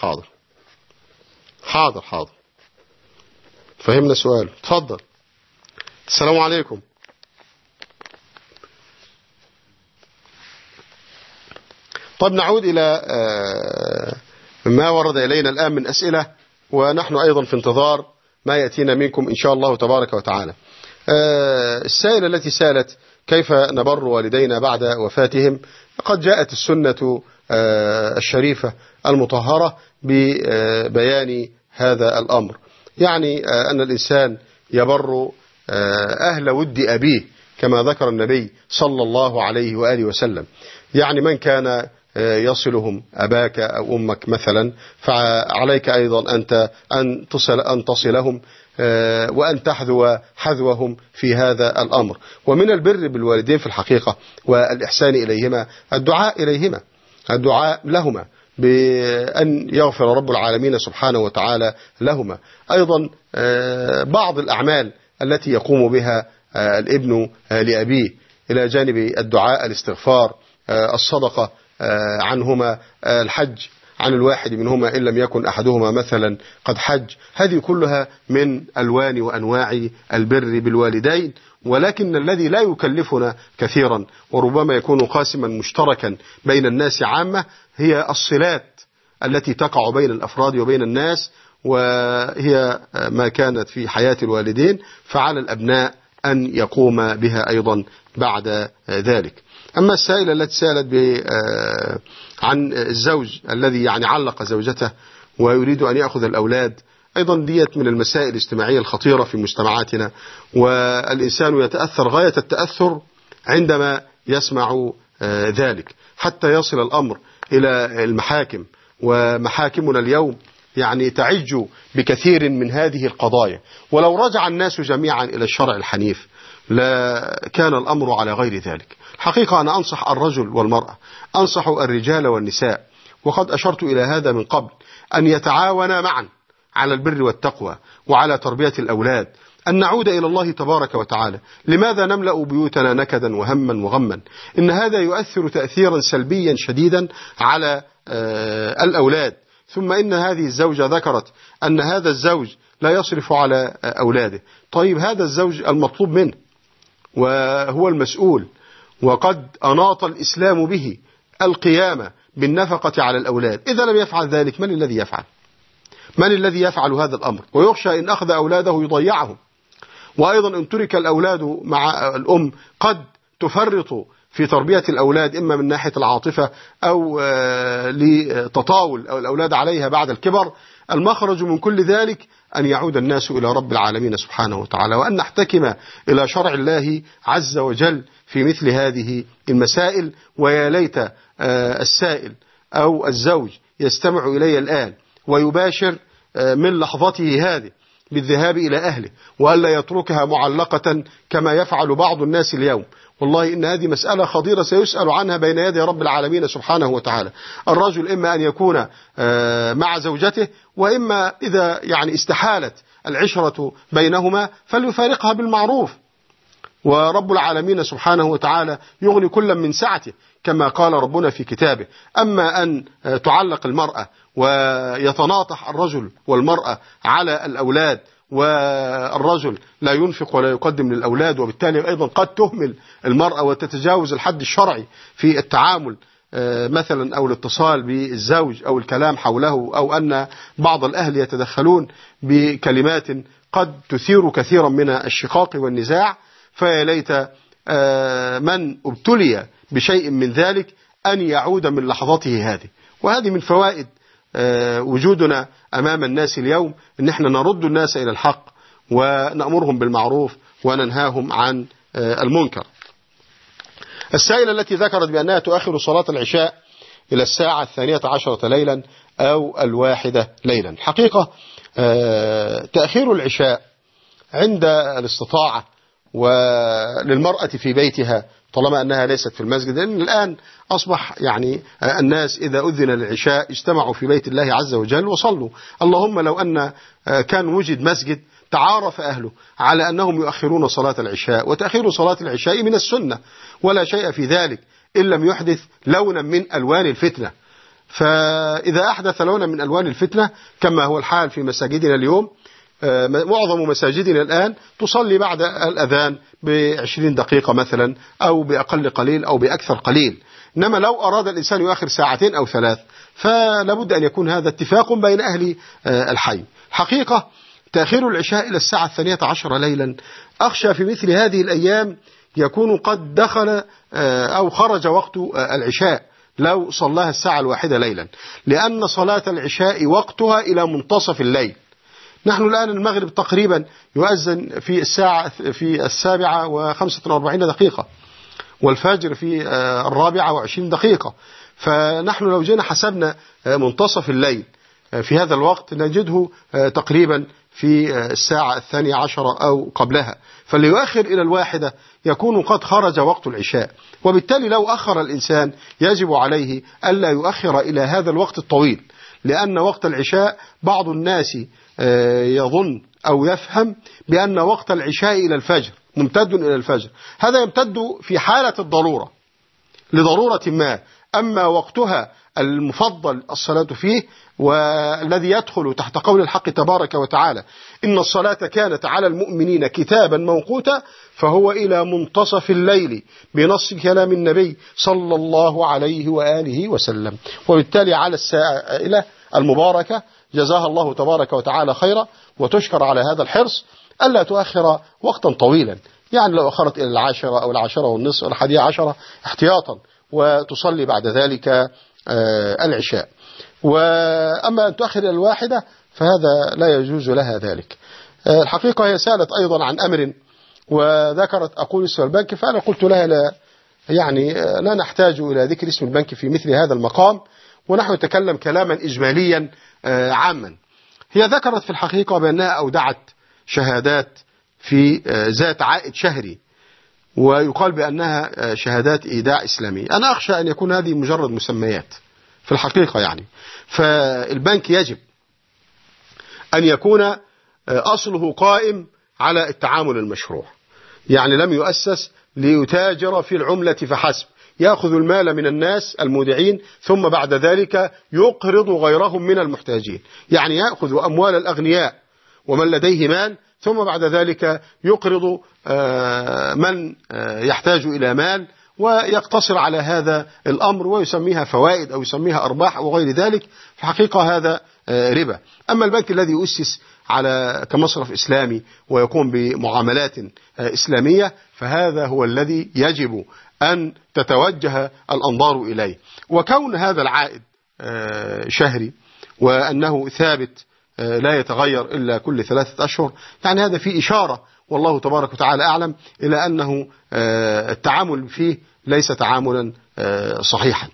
حاضر. فهمنا سؤال. تفضل. السلام عليكم. طب نعود إلى ما ورد إلينا الآن من أسئلة، ونحن أيضا في انتظار ما يأتينا منكم إن شاء الله تبارك وتعالى. السائلة التي سألت كيف نبر والدينا بعد وفاتهم، قد جاءت السنة الشريفة المطهرة ببيان هذا الأمر، يعني أن الإنسان يبر أهل ود أبيه كما ذكر النبي صلى الله عليه وآله وسلم. يعني من كان يصلهم أباك أو أمك مثلا، فعليك أيضا أنت أن تصلهم وأن تحذو حذوهم في هذا الأمر. ومن البر بالوالدين في الحقيقة والإحسان إليهما الدعاء إليهما، الدعاء لهما بأن يغفر رب العالمين سبحانه وتعالى لهما. أيضا بعض الأعمال التي يقوم بها الابن لأبيه إلى جانب الدعاء، الاستغفار، الصدقة عنهما، الحج عن الواحد منهما إن لم يكن أحدهما مثلا قد حج، هذه كلها من ألوان وأنواع البر بالوالدين. ولكن الذي لا يكلفنا كثيرا وربما يكون قاسما مشتركا بين الناس عامة هي الصلات التي تقع بين الأفراد وبين الناس، وهي ما كانت في حياة الوالدين، فعلى الأبناء أن يقوم بها أيضا بعد ذلك. أما السائلة التي سألت عن الزوج الذي يعني علق زوجته ويريد أن يأخذ الأولاد، أيضا ديت من المسائل الاجتماعية الخطيرة في مجتمعاتنا، والإنسان يتأثر غاية التأثر عندما يسمع ذلك، حتى يصل الأمر إلى المحاكم. ومحاكمنا اليوم يعني تعج بكثير من هذه القضايا، ولو رجع الناس جميعا إلى الشرع الحنيف لا كان الأمر على غير ذلك. حقيقة أنا أنصح الرجل والمرأة، أنصح الرجال والنساء، وقد أشرت إلى هذا من قبل، أن يتعاونا معا على البر والتقوى وعلى تربية الأولاد، أن نعود إلى الله تبارك وتعالى. لماذا نملأ بيوتنا نكدا وهما وغما؟ إن هذا يؤثر تأثيرا سلبيا شديدا على الأولاد. ثم إن هذه الزوجة ذكرت أن هذا الزوج لا يصرف على أولاده. طيب هذا الزوج المطلوب منه وهو المسؤول، وقد أناط الإسلام به القيامة بالنفقة على الأولاد. إذا لم يفعل ذلك من الذي يفعل؟ من الذي يفعل هذا الأمر؟ ويخشى إن أخذ أولاده يضيعهم. وأيضا إن ترك الأولاد مع الأم قد تفرط في تربية الأولاد، إما من ناحية العاطفة أو لتطاول الأولاد عليها بعد الكبر. المخرج من كل ذلك أن يعود الناس إلى رب العالمين سبحانه وتعالى، وأن نحتكم إلى شرع الله عز وجل في مثل هذه المسائل. ويا ليت السائل أو الزوج يستمع إلي الآن ويباشر من لحظته هذه بالذهاب إلى أهله، وألا يتركها معلقة كما يفعل بعض الناس اليوم. والله إن هذه مسألة خطيرة سيسأل عنها بين يدي رب العالمين سبحانه وتعالى. الرجل إما أن يكون مع زوجته، وإما إذا يعني استحالت العشرة بينهما فليفارقها بالمعروف. ورب العالمين سبحانه وتعالى يغني كل من سعته كما قال ربنا في كتابه. أما أن تعلق المرأة ويتناطح الرجل والمرأة على الأولاد، والرجل لا ينفق ولا يقدم للأولاد، وبالتالي أيضا قد تهمل المرأة وتتجاوز الحد الشرعي في التعامل مثلا أو الاتصال بالزوج أو الكلام حوله، أو أن بعض الأهل يتدخلون بكلمات قد تثير كثيرا من الشقاق والنزاع. فيا ليت من ابتلي بشيء من ذلك أن يعود من لحظته هذه. وهذه من فوائد وجودنا أمام الناس اليوم، أن احنا نرد الناس إلى الحق ونأمرهم بالمعروف وننهاهم عن المنكر. السائلة التي ذكرت بأنها تؤخر صلاة العشاء إلى الساعة 12 ليلا أو 1 ليلا. حقيقة تأخير العشاء عند الاستطاعة وللمرأة في بيتها طالما أنها ليست في المسجد، لأن الآن أصبح يعني الناس إذا أذن للعشاء اجتمعوا في بيت الله عز وجل وصلوا. اللهم لو أن كان وجد مسجد تعارف أهله على أنهم يؤخرون صلاة العشاء، وتأخير صلاة العشاء من السنة ولا شيء في ذلك إن لم يحدث لونا من ألوان الفتنة. فإذا أحدث لونا من ألوان الفتنة كما هو الحال في مساجدنا اليوم، معظم مساجدنا الآن تصلي بعد الأذان ب20 دقيقة مثلا، أو بأقل قليل أو بأكثر قليل. إنما لو أراد الإنسان يؤخر ساعتين أو 3 فلابد أن يكون هذا اتفاق بين أهل الحي. حقيقة تأخير العشاء إلى الساعة 12 ليلا أخشى في مثل هذه الأيام يكون قد دخل أو خرج وقت العشاء لو صلاها الساعة 1 ليلا، لأن صلاة العشاء وقتها إلى منتصف الليل. نحن الآن المغرب تقريبا يؤذن في 7:45، والفجر في 24 دقيقة. فنحن لو جينا حسبنا منتصف الليل في هذا الوقت نجده تقريبا في الساعة 12 أو قبلها، فاللي يؤخر إلى 1 يكون قد خرج وقت العشاء. وبالتالي لو أخر الإنسان يجب عليه ألا يؤخر إلى هذا الوقت الطويل، لأن وقت العشاء بعض الناس يظن أو يفهم بأن وقت العشاء إلى الفجر ممتد إلى الفجر. هذا يمتد في حالة الضرورة لضرورة ما، أما وقتها المفضل الصلاة فيه والذي يدخل تحت قول الحق تبارك وتعالى إن الصلاة كانت على المؤمنين كتابا موقوتا، فهو إلى منتصف الليل بنص كلام النبي صلى الله عليه وآله وسلم. وبالتالي على السائلة المباركة جزاها الله تبارك وتعالى خيرا وتشكر على هذا الحرص ألا تؤخر وقتا طويلا، يعني لو أخرت إلى 10 أو 10:30 أو 11 احتياطا، وتصلي بعد ذلك العشاء. وأما أن تؤخر إلى 1 فهذا لا يجوز لها ذلك. الحقيقة هي سألت أيضا عن أمر وذكرت أقول اسم البنك، فأنا قلت لها لا نحتاج إلى ذكر اسم البنك في مثل هذا المقام، ونحن نتكلم كلاما إجماليا عاما. هي ذكرت في الحقيقة بأنها أودعت شهادات في ذات عائد شهري، ويقال بأنها شهادات إيداع إسلامي. أنا أخشى أن يكون هذه مجرد مسميات في الحقيقة فالبنك يجب أن يكون أصله قائم على التعامل المشروع، لم يؤسس ليتاجر في العملة فحسب، يأخذ المال من الناس المودعين ثم بعد ذلك يقرض غيرهم من المحتاجين، يأخذ أموال الأغنياء ومن لديه مال ثم بعد ذلك يقرض من يحتاج إلى مال ويقتصر على هذا الأمر ويسميها فوائد أو يسميها أرباح أو غير ذلك. في حقيقة هذا ربا. أما البنك الذي يؤسس على كمصرف إسلامي ويقوم بمعاملات إسلامية فهذا هو الذي يجب أن تتوجه الأنظار إليه. وكون هذا العائد شهري وأنه ثابت لا يتغير إلا كل 3 أشهر، هذا فيه إشارة والله تبارك وتعالى أعلم إلى أنه التعامل فيه ليس تعاملا صحيحا.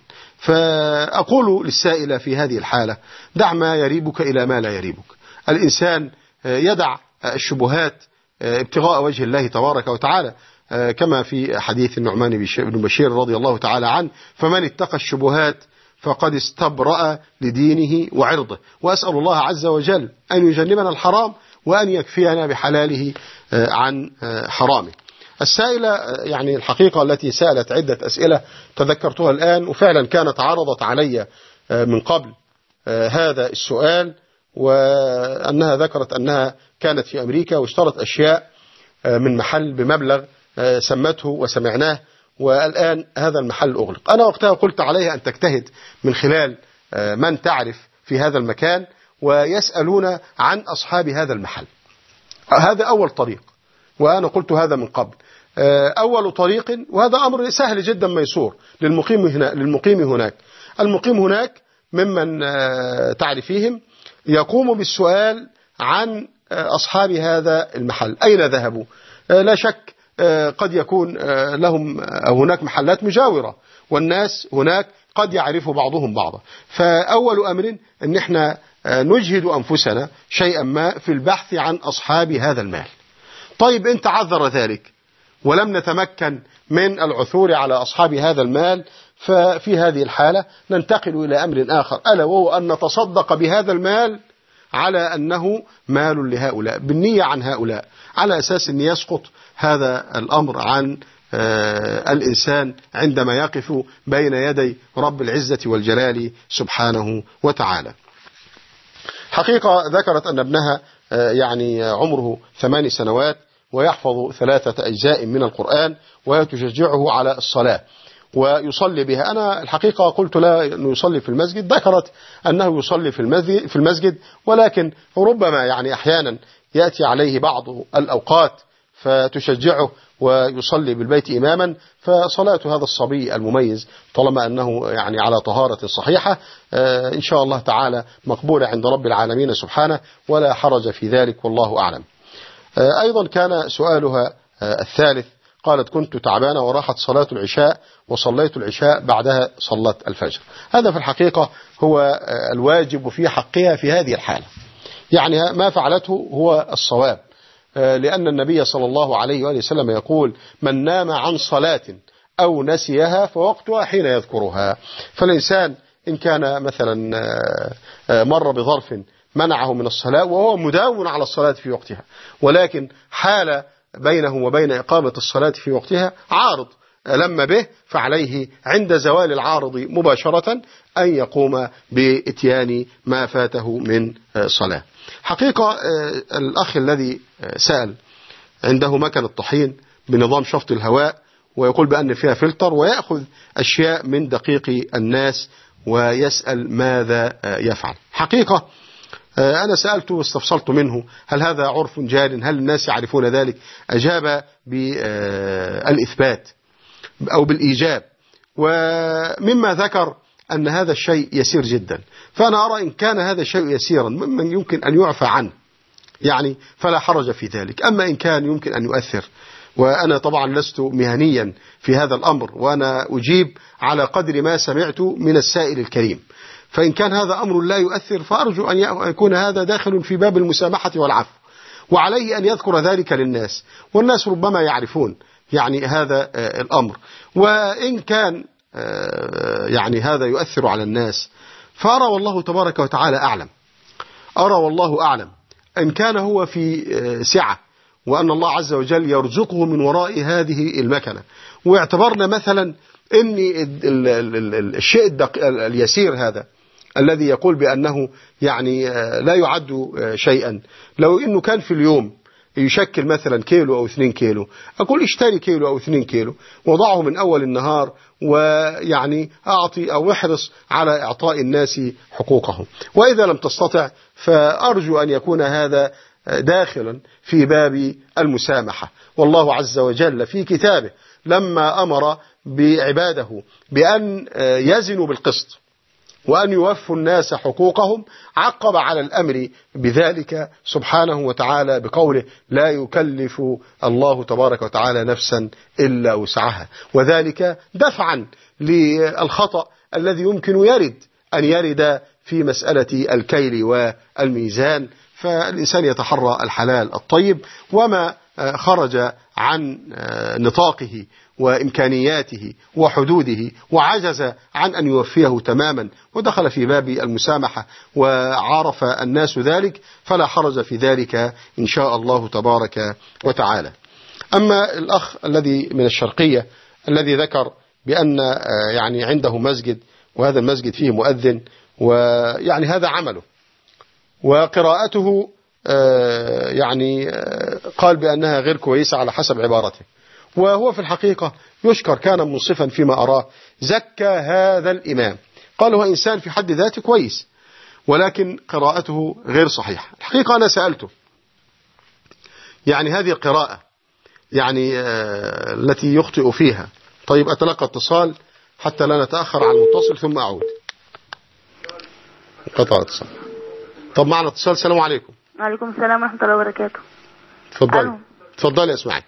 فأقول للسائلة في هذه الحالة دع ما يريبك إلى ما لا يريبك. الإنسان يدع الشبهات ابتغاء وجه الله تبارك وتعالى، كما في حديث النعمان بن بشير رضي الله تعالى عنه فمن اتقى الشبهات فقد استبرأ لدينه وعرضه. وأسأل الله عز وجل أن يجنبنا الحرام وأن يكفينا بحلاله عن حرامه. السائلة الحقيقة التي سألت عدة أسئلة تذكرتها الآن، وفعلا كانت عرضت علي من قبل هذا السؤال، وأنها ذكرت أنها كانت في أمريكا واشترت أشياء من محل بمبلغ سمته وسمعناه، والآن هذا المحل أغلق. أنا وقتها قلت عليها أن تجتهد من خلال من تعرف في هذا المكان ويسألون عن أصحاب هذا المحل. هذا أول طريق، وأنا قلت هذا من قبل. أول طريق، وهذا أمر سهل جدا ميسور للمقيم هناك. المقيم هناك ممن تعرفيهم يقوم بالسؤال عن أصحاب هذا المحل أين ذهبوا. لا شك قد يكون لهم هناك محلات مجاورة والناس هناك قد يعرف بعضهم بعضا. فأول أمر أن احنا نجهد أنفسنا شيئا ما في البحث عن أصحاب هذا المال. طيب إن تعذر ذلك ولم نتمكن من العثور على أصحاب هذا المال، ففي هذه الحالة ننتقل إلى أمر آخر، ألا وهو أن نتصدق بهذا المال على أنه مال لهؤلاء بالنية عن هؤلاء، على أساس أن يسقط هذا الأمر عن الإنسان عندما يقف بين يدي رب العزة والجلال سبحانه وتعالى. حقيقة ذكرت أن ابنها عمره 8 سنوات ويحفظ 3 أجزاء من القرآن وتشجعه على الصلاة، ويصلي بها. أنا الحقيقة قلت لا أنه يصلي في المسجد، ذكرت أنه يصلي في المسجد، ولكن ربما يعني أحيانا يأتي عليه بعض الأوقات فتشجعه ويصلي بالبيت إماما، فصلاة هذا الصبي المميز طالما أنه يعني على طهارة صحيحة إن شاء الله تعالى مقبولة عند رب العالمين سبحانه، ولا حرج في ذلك والله أعلم. أيضا كان سؤالها الثالث، قالت كنت تعبانة وراحت صلاة العشاء وصليت العشاء بعدها صلت الفجر. هذا في الحقيقة هو الواجب في حقها في هذه الحالة، يعني ما فعلته هو الصواب، لأن النبي صلى الله عليه وآله وسلم يقول من نام عن صلاة أو نسيها فوقتها حين يذكرها. فالإنسان إن كان مثلا مر بظرف منعه من الصلاة وهو مداوم على الصلاة في وقتها، ولكن حال بينه وبين إقامة الصلاة في وقتها عارض لم به، فعليه عند زوال العارض مباشرة أن يقوم بإتيان ما فاته من صلاة. حقيقة الأخ الذي سأل عنده مكنة طحين بنظام شفط الهواء، ويقول بأن فيها فلتر، ويأخذ أشياء من دقيق الناس ويسأل ماذا يفعل. حقيقة أنا سألته واستفسرت منه هل هذا عرف جار، هل الناس يعرفون ذلك؟ أجاب بالإثبات أو بالإيجاب، ومما ذكر أن هذا الشيء يسير جدا. فأنا أرى إن كان هذا الشيء يسيرا ممن يمكن أن يعفى عنه يعني فلا حرج في ذلك. أما إن كان يمكن أن يؤثر، وأنا طبعا لست مهنيا في هذا الأمر، وأنا أجيب على قدر ما سمعت من السائل الكريم، فإن كان هذا أمر لا يؤثر فأرجو أن يكون هذا داخل في باب المسامحة والعفو، وعليه أن يذكر ذلك للناس، والناس ربما يعرفون يعني هذا الأمر. وإن كان يعني هذا يؤثر على الناس فأرى والله تبارك وتعالى أعلم، أرى والله أعلم إن كان هو في سعة وأن الله عز وجل يرزقه من وراء هذه المكنة، واعتبرنا مثلا أن الشيء اليسير هذا الذي يقول بأنه يعني لا يعد شيئا، لو أنه كان في اليوم يشكل مثلا كيلو أو 2 كيلو، أقول اشتري كيلو أو 2 كيلو وضعه من أول النهار، ويعني أعطي أو احرص على إعطاء الناس حقوقهم. وإذا لم تستطع فأرجو أن يكون هذا داخلا في باب المسامحة. والله عز وجل في كتابه لما أمر بعباده بأن يزنوا بالقسط وأن يوفوا الناس حقوقهم عقب على الأمر بذلك سبحانه وتعالى بقوله لا يكلف الله تبارك وتعالى نفسا إلا وسعها، وذلك دفعا للخطأ الذي يمكن أن يرد في مسألة الكيل والميزان. فالإنسان يتحرى الحلال الطيب، وما خرج عن نطاقه وإمكانياته وحدوده وعجز عن أن يوفيه تماما ودخل في باب المسامحة وعرف الناس ذلك فلا حرج في ذلك إن شاء الله تبارك وتعالى. أما الأخ الذي من الشرقية الذي ذكر بأن يعني عنده مسجد وهذا المسجد فيه مؤذن، ويعني هذا عمله وقراءته يعني قال بأنها غير كويسة على حسب عبارته، وهو في الحقيقة يشكر، كان منصفا فيما أراه، زكى هذا الإمام، قال هو إنسان في حد ذاته كويس ولكن قراءته غير صحيحة. الحقيقة أنا سألته يعني هذه القراءة يعني التي يخطئ فيها، طيب أتلقى اتصال حتى لا نتأخر عن المتصل ثم أعود. قطع اتصال. طب معنا اتصال. السلام عليكم. وعليكم السلام ورحمة الله وبركاته. تفضلي. تفضلي اسمعي.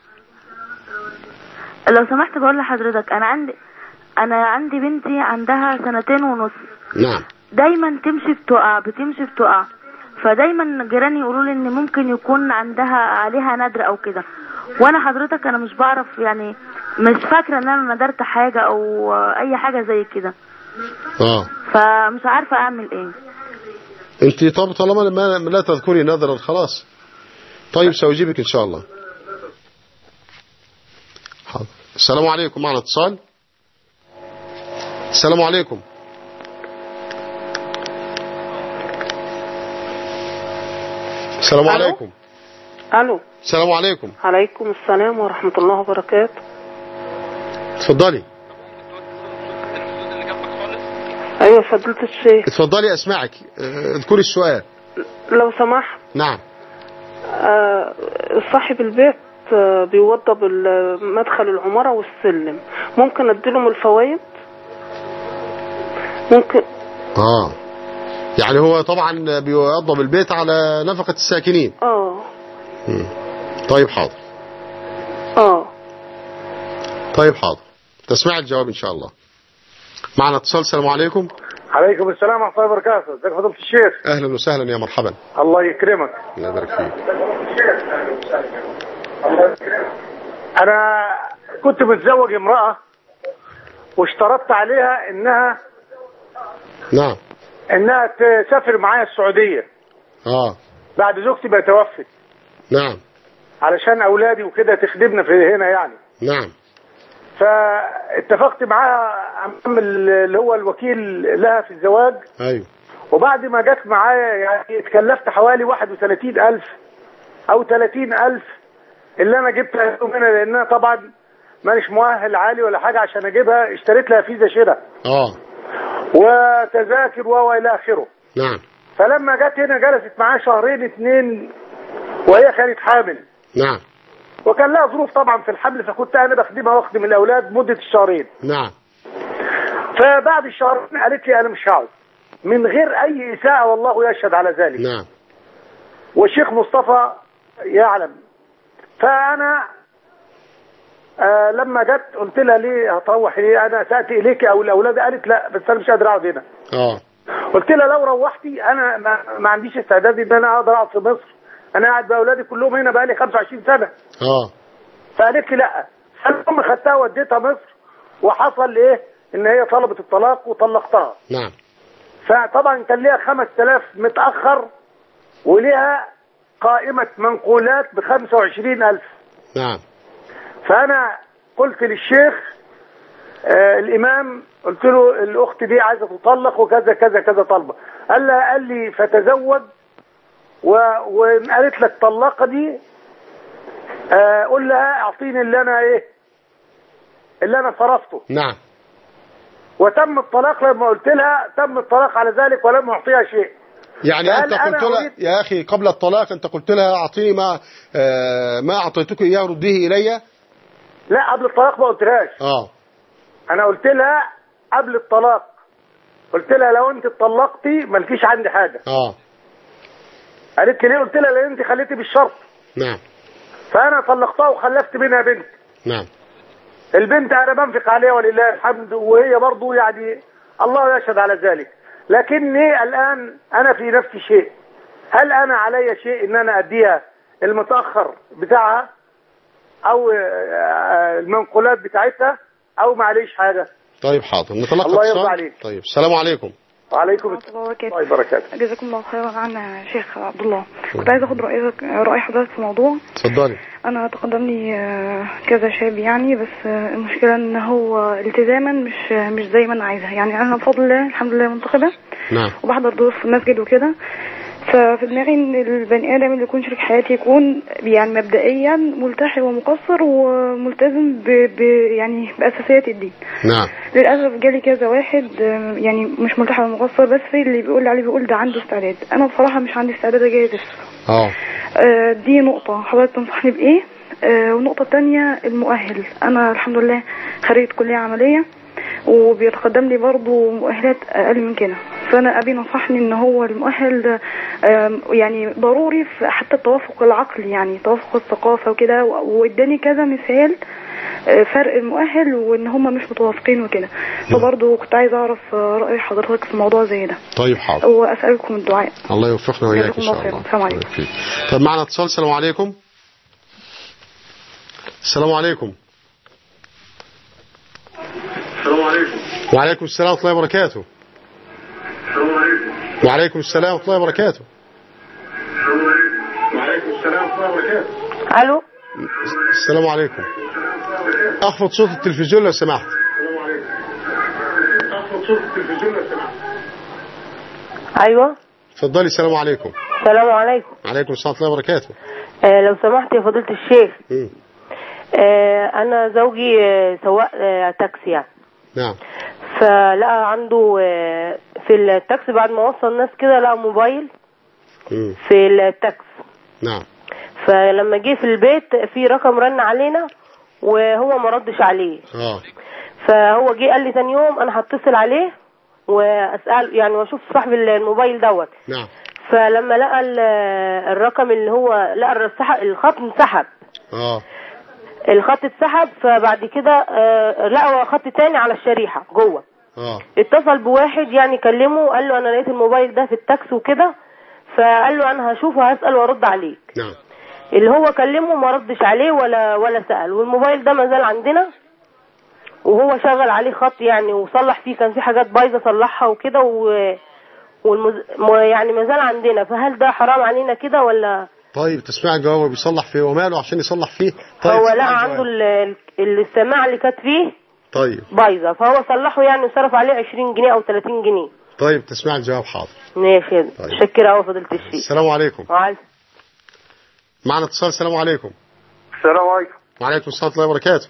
لو سمحت بقول لحضرتك أنا عندي بنتي عندها 2.5 سنين. نعم. دايما بتمشي بتقع، فدايما جيراني يقولوا لي ان ممكن يكون عليها ندر او كده، وانا حضرتك انا مش بعرف يعني مش فاكره ان انا ندرت حاجه او اي حاجه زي كده. فمش عارفه اعمل ايه. انت طب طالما لا تذكري نذرا خلاص. طيب سأجيبك ان شاء الله. حاضر. السلام عليكم. معنا اتصال. السلام عليكم. السلام عليكم. الو. السلام عليكم. عليكم السلام ورحمة الله وبركاته. اتفضلي. فضيلة الشيخ. اتفضلي اسمعك، اذكري السؤال لو سمحت. نعم. صاحب البيت بيوضب مدخل العمارة والسلم، ممكن اديلهم الفوائد؟ ممكن. يعني هو طبعا بيوضب البيت على نفقة الساكنين. طيب حاضر. طيب حاضر، تسمع الجواب ان شاء الله. معنا اتصال. السلام عليكم. عليكم السلام ورحمة الله وبركاته. ازيك فضيلة الشيخ؟ اهلا وسهلا، يا مرحبا. الله يكرمك. الله يبارك فيك. انا كنت متزوج امرأة واشترطت عليها انها تسافر معايا السعودية بعد زوجتي ما توفت. علشان اولادي وكده تخدمنا في هنا يعني. فاتفقت معاها امام اللي هو الوكيل لها في الزواج. وبعد ما جت معايا يعني اتكلفت حوالي 31,000 او 30,000 اللي انا جبتها منها، لانها طبعا مانيش مؤهل عالي ولا حاجة عشان اجيبها. اشتريت لها فيزا شراء وتذاكر والى اخره. فلما جت هنا جلست معايا 2 وهي كانت حامل. وكان لها ظروف طبعا في الحمل، فكنت انا بخدمها واخدم الاولاد مدة الشهرين. فبعد الشهرين قالت لي انا مش هقعد، من غير اي اساءة والله يشهد على ذلك. والشيخ مصطفى يعلم. فانا لما جت قلت لها ليه هتروح ليه؟ انا سأتي اليك او الاولاد. قالت لا بس انا مش قادر اقعد هنا. قلت لها لو روحتي انا ما عنديش استعداد ان انا اقدر اقعد في مصر، انا قاعد باولادي كلهم هنا بقالي 25 سنة. فقالت لي لا. فالمهم خدتها وديتها مصر، وحصل ايه ان هي طلبت الطلاق وطلقتها. فطبعا كان ليها 5,000 متأخر، وليها قائمة منقولات ب25,000. فأنا قلت للشيخ الإمام، قلت له الأخت دي عايزة تطلق وكذا كذا كذا طلبة. قال لي فتزوج، وإن قالت لك طلقة دي قول لها اعطيني اللي أنا صرفته. وتم الطلاق. لما قلت لها تم الطلاق على ذلك ولم أعطيها شيء. يعني أنت قلت لها يا أخي قبل الطلاق أنت قلت لها أعطيني ما أعطيتك إياه رديه إلي؟ لا قبل الطلاق ما قلتلهاش. أنا قلت لها قبل الطلاق، قلت لها لو أنت اتطلقتي مالكيش عندي حاجة. قالت لي ليه؟ قلت لها لأن أنت خليتي بالشرط. فأنا طلقتها وخلفت منها بنت. البنت أنا بنفق عليها ولله الحمد، وهي برضو يعني الله يشهد على ذلك. لكني الآن أنا في نفسي شيء، هل أنا علي شيء إن أنا أديها المتأخر بتاعها أو المنقولات بتاعتها أو معليش حاجة؟ طيب حاضر، نتلقى الله يرضى عليك. طيب السلام عليكم. وعليكم السلام ورحمة الله وبركاته. جزاكم الله خيرا عنا شيخ عبد الله. كنت عايز اخد رأي حضرتك في موضوع. اتفضلي. انا تقدم لي كذا شاب يعني، بس المشكلة ان هو التزاما مش زي ما انا عايزها. يعني انا بفضل الله الحمد لله منتقبة وبحضر دروس في المسجد وكده. ففي دماغي ان البني ادم اللي يكون شريك حياتي يكون يعني مبدئيا ملتحي ومقصر وملتزم يعني باساسيات الدين. للاسف جالي كذا واحد يعني مش ملتحي ومقصر، بس اللي بيقول عليه بيقول ده عنده استعداد. انا بصراحه مش عندي استعداد اجاهد. دي نقطه حضرتك تنصحني بايه؟ والنقطه الثانيه المؤهل. انا الحمد لله خريجة كليه عمليه وبيتقدم لي برضو مؤهلات اقل من كده، فانا ابي نصحني ان هو المؤهل يعني ضروري في حتى التوافق العقلي، يعني توافق الثقافه وكده. واداني كذا مثال فرق المؤهل وان هم مش متوافقين وكده. فبرضو كنت عايز اعرف راي حضرتك في موضوع زي ده. طيب حاضر، واسالكم الدعاء. الله يوفقنا وإياك ان شاء الله. السلام عليكم. طب معنا اتصال. السلام عليكم. السلام عليكم. السلام عليكم. وعليكم السلام ورحمة الله وبركاته. السلام عليكم. وعليكم السلام ورحمة الله وبركاته. وعليكم السلام ورحمة الله وبركاته. الو. السلام عليكم. اخفض صوت التلفزيون لو سمحت. السلام عليكم. اخفض صوت التلفزيون لو سمحت. ايوه اتفضلي. السلام عليكم. السلام عليكم. وعليكم السلام ورحمة الله وبركاته. لو سمحت يا فضيلة الشيخ. انا زوجي سواق تاكسي يعني. نعم. فلقى عنده في التاكسي بعد ما وصل الناس كده لقى موبايل في التاكسي. نعم. فلما جه في البيت في رقم رن علينا وهو ما ردش عليه. فهو جه قال لي ثاني يوم انا هتصل عليه واسال يعني واشوف صاحب الموبايل دوت. نعم. فلما لقى الرقم اللي هو لقى الخط انسحب. الخط اتسحب. فبعد كده لقى خط تاني على الشريحه جوه. اتصل بواحد يعني كلمه قال له انا لقيت الموبايل ده في التاكسي وكده. فقال له انا هشوفه هسال وارد عليك. نعم. اللي هو كلمه ما ردش عليه ولا سال. والموبايل ده ما زال عندنا وهو شغل عليه خط يعني وصلح فيه، كان في حاجات بايظه صلحها وكده يعني ما زال عندنا. فهل ده حرام علينا كده ولا؟ طيب تسمع الجواب. هو بيصلح فيه وماله عشان يصلح فيه؟ طيب هو لقى عنده السماعه اللي كانت فيه طيب بايظه فهو صلحه يعني وصرف عليه 20 جنيه او 30 جنيه. طيب تسمع الجواب. حاضر ماشي. طيب. شكرا قوي فضيله الشيخ. السلام عليكم. وعليكم. معنا اتصال. السلام عليكم. السلام عليكم. وعليكم السلام ورحمه الله وبركاته.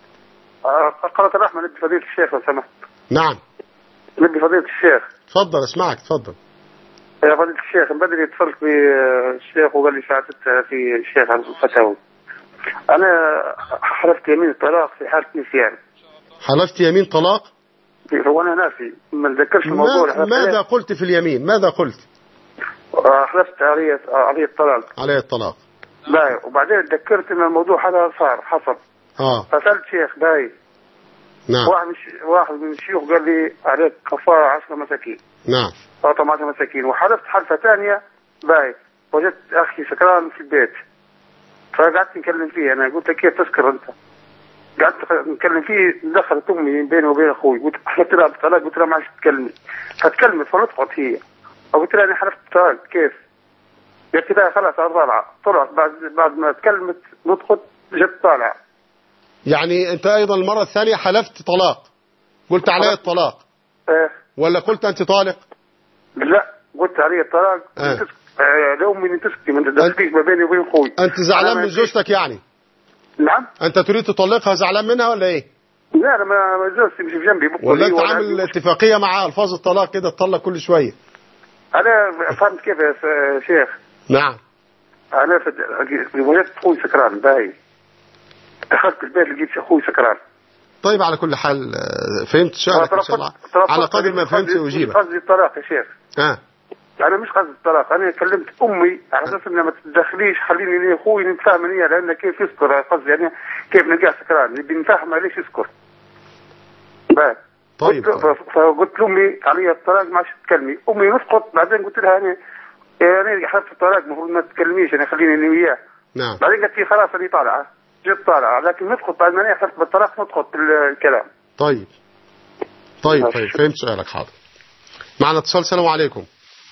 قناة الرحمة ندي فضيلة الشيخ لو سمحت. نعم. ندي فضيلة الشيخ. تفضل اسمعك. تفضل يا فضيلة الشيخ. من بدري اتصلت بالشيخ وقال لي شاهدت في الشيخ عن الفتاوى. أنا حلفت يمين الطلاق في حالة نسيان. حلفت يمين طلاق؟ وأنا ناسي ما اتذكرش الموضوع. ماذا قلت في اليمين؟ ماذا قلت؟ حلفت علي الطلاق. علي الطلاق. لا وبعدين تذكرت ان الموضوع هذا حصل. فسألت شيخ باي. نعم. واحد من الشيوخ قال لي عليك كفارة 10 مساكين. نعم. أعطى 10 مساكين. وحلفت حلفة ثانية باي وجدت أخي سكران في البيت. فقعدت نكلم فيه. أنا قلت له كيف تسكر أنت؟ قعدت نكلم فيه. دخلت أمي بيني وبين أخوي. قلت حلفت لها بالطلاق. قلت لها ما عادش تكلمي. فتكلمت فنطقت هي. قلت لها أنا حلفت بالطلاق كيف؟ قلت كده خلاص طلعت بعد ما تكلمت نطقت جت طالعة. يعني أنت أيضا المرة الثانية حلفت طلاق. قلت علي الطلاق. ولا قلت أنت طالق؟ لا قلت علي الطلاق. لأمي أن تسكتي ما تدخليش ما بيني وبين أخوي. أنت زعلان من زوجتك يعني؟ نعم. أنت تريد تطلقها زعلان منها ولا إيه؟ لا أنا ما زوجتي مش في جنبي. ولا أنت عامل اتفاقية مع ألفاظ الطلاق كده تطلق كل شوية؟ أنا فهمت كيف يا شيخ. نعم. أنا وجدت أخوي سكران باي. دخلت البيت لقيت أخوي سكران. طيب على كل حال فهمت سؤالك إن شاء الله. على قدر ما فهمت أجيبك. قصدي الطلاق يا شيخ. أنا مش قصدي الطلاق. أنا كلمت أمي على أساس إنها ما تتدخليش خليني أنا أخوي نتفاهم أنا لأن كيف يسكر قصدي يعني كيف نلقاه سكران نبي نفهم ليش يسكر. طيب. فقلت لأمي علي الطلاق ما عادش تكلمي. أمي نسقط. بعدين قلت لها أنا حلفت الطلاق المفروض ما تكلميش أنا خليني أنا وياه. نعم. بعدين قلت لي خلاص أنا طالعة. جيت طالعة لكن نسقط بعد ما أنا حلفت بالطلاق نسقط الكلام. طيب فهمت سؤالك. حاضر. معنا اتصال. السلام عليكم.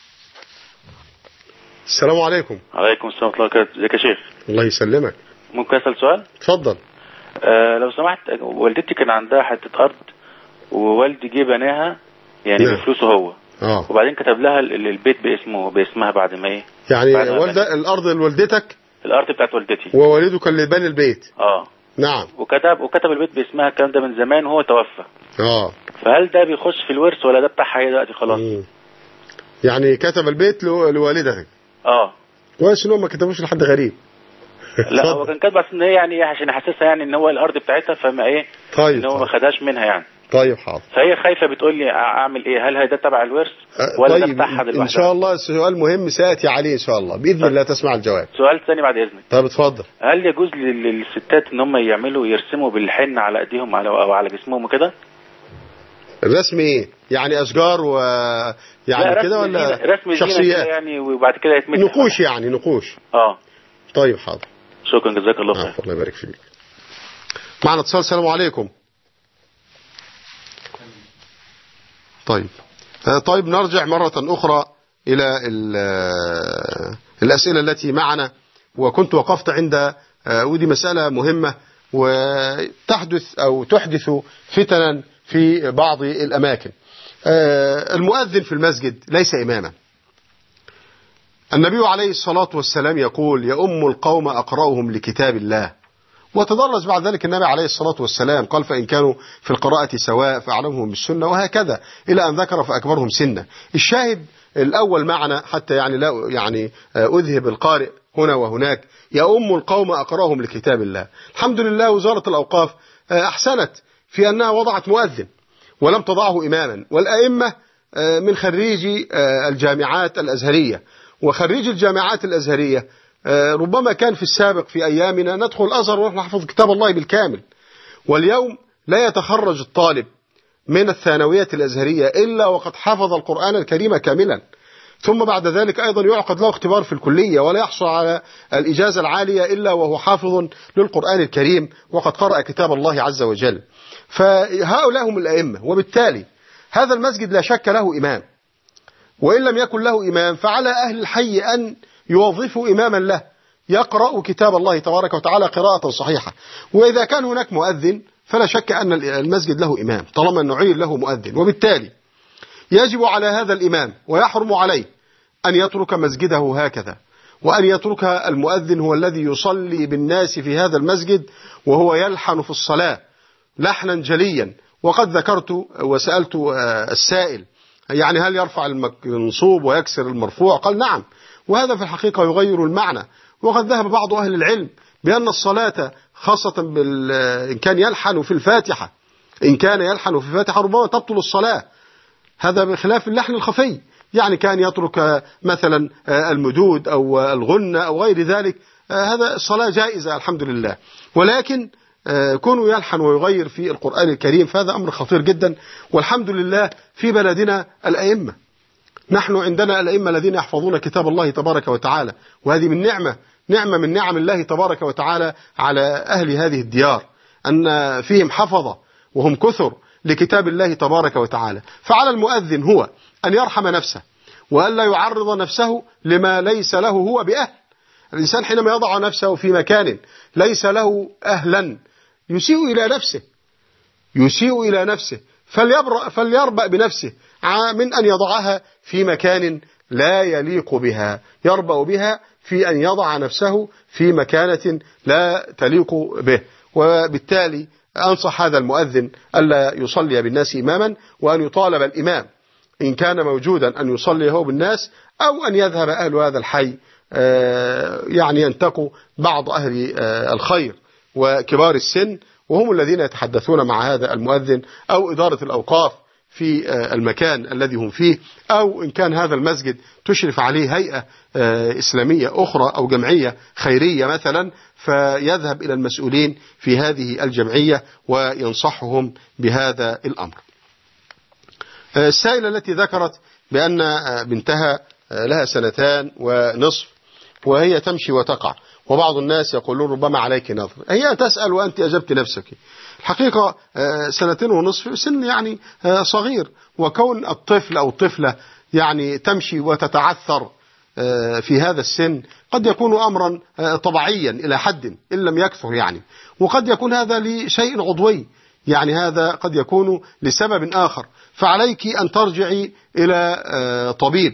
السلام عليكم. عليكم السلام ورحمة الله وبركاته. ازيك يا شيخ؟ الله يسلمك. ممكن أسأل سؤال؟ اتفضل. لو سمحت والدتي كان عندها حتة أرض ووالدي جه بناها يعني بفلوسه هو. وبعدين كتب لها البيت باسمها بعد ما ايه؟ يعني والدة الأرض لوالدتك؟ الأرض بتاعت والدتي. ووالده كان اللي باني البيت. نعم. وكتب البيت باسمها. الكلام ده من زمان وهو توفى. فهل ده بيخش في الورث ولا ده بتاعها هي دلوقتي خلاص؟ يعني كتب البيت لوالدتك. كويس ان هو ما كتبوش لحد غريب. لا هو كان كاتب بس ان هي يعني عشان يحسسها يعني ان هو الارض بتاعتها فما ايه. طيب. ان هو ما خدهاش منها يعني. طيب حاضر. فهي خايفه بتقول لي اعمل ايه؟ هل ده تبع الورث ولا ده بتاعها دلوقتي؟ ان شاء الله سؤال مهم ساتي عليه ان شاء الله باذن الله تسمع الجواب. سؤال ثاني بعد اذنك. طيب اتفضل. هل يجوز للستات ان هم يرسموا بالحنه على ايديهم او على جسمهم وكده؟ الرسم ايه؟ يعني اشجار يعني كده ولا رسم شخصيات يعني وبعد كده يتمثل نقوش يعني نقوش. طيب حاضر. شكرا جزاك الله خير. الله يبارك فيك. معنا اتصال. السلام عليكم. طيب نرجع مرة أخرى إلى الأسئلة التي معنا. وكنت وقفت عند ودي مسألة مهمة وتحدث أو تحدث فتنا في بعض الأماكن. المؤذن في المسجد ليس إماما. النبي عليه الصلاة والسلام يقول يؤم القوم أقرأهم لكتاب الله وتدرج بعد ذلك النبي عليه الصلاة والسلام قال فإن كانوا في القراءة سواء فأعلمهم بالسنة، وهكذا إلى أن ذكر فأكبرهم سنة. الشاهد الأول معنا حتى يعني لا يعني أذهب القارئ هنا وهناك، يؤم القوم أقرأهم لكتاب الله. الحمد لله وزارة الأوقاف أحسنت في أنها وضعت مؤذن ولم تضعه إماما، والأئمة من خريجي الجامعات الأزهرية وخريج الجامعات الأزهرية ربما كان في السابق في أيامنا ندخل الأزهر ونحن نحفظ كتاب الله بالكامل، واليوم لا يتخرج الطالب من الثانوية الأزهرية إلا وقد حفظ القرآن الكريم كاملا، ثم بعد ذلك أيضا يعقد له اختبار في الكلية ولا يحصل على الإجازة العالية إلا وهو حافظ للقرآن الكريم وقد قرأ كتاب الله عز وجل. فهؤلاء هم الأئمة، وبالتالي هذا المسجد لا شك له إمام، وإن لم يكن له إمام فعلى أهل الحي أن يوظفوا إماما له يقرأ كتاب الله تبارك وتعالى قراءة صحيحة. وإذا كان هناك مؤذن فلا شك أن المسجد له إمام طالما أنه عين له مؤذن، وبالتالي يجب على هذا الإمام ويحرم عليه أن يترك مسجده هكذا، وأن يترك المؤذن هو الذي يصلي بالناس في هذا المسجد وهو يلحن في الصلاة لحنا جليا. وقد ذكرت وسألت السائل يعني هل يرفع المنصوب ويكسر المرفوع؟ قال نعم، وهذا في الحقيقة يغير المعنى. وقد ذهب بعض أهل العلم بأن الصلاة خاصة إن كان يلحن في الفاتحة، إن كان يلحن في الفاتحة ربما تبطل الصلاة، هذا بخلاف اللحن الخفي، يعني كان يترك مثلا المدود أو الغنة أو غير ذلك، هذا الصلاة جائزة الحمد لله. ولكن كونه يلحن ويغير في القرآن الكريم فهذا أمر خطير جدا. والحمد لله في بلدنا الأئمة، نحن عندنا الأئمة الذين يحفظون كتاب الله تبارك وتعالى، وهذه من نعمة من نعم الله تبارك وتعالى على أهل هذه الديار أن فيهم حفظة وهم كثر لكتاب الله تبارك وتعالى. فعلى المؤذن هو أن يرحم نفسه وألا يعرض نفسه لما ليس له هو بأهل. الإنسان حينما يضع نفسه في مكان ليس له أهلا يسيء إلى نفسه فليربأ بنفسه من أن يضعها في مكان لا يليق بها، يربأ بها في أن يضع نفسه في مكانة لا تليق به. وبالتالي أنصح هذا المؤذن ألا يصلي بالناس إماما، وأن يطالب الإمام إن كان موجودا أن يصلي هو بالناس، أو أن يذهب أهل هذا الحي يعني ينتقوا بعض أهل الخير وكبار السن وهم الذين يتحدثون مع هذا المؤذن، أو إدارة الأوقاف في المكان الذي هم فيه، أو إن كان هذا المسجد تشرف عليه هيئة إسلامية أخرى أو جمعية خيرية مثلا، فيذهب إلى المسؤولين في هذه الجمعية وينصحهم بهذا الأمر. السائلة التي ذكرت بأن بنتها لها 2.5 سنين وهي تمشي وتقع، وبعض الناس يقولون ربما عليك نظر، هي تسأل وأنت أجبت نفسك. الحقيقة 2.5 سنين سن يعني صغير، وكون الطفل أو الطفلة يعني تمشي وتتعثر في هذا السن قد يكون أمرا طبيعيا إلى حد إن لم يكثر يعني، وقد يكون هذا لشيء عضوي، يعني هذا قد يكون لسبب آخر. فعليك أن ترجعي إلى طبيب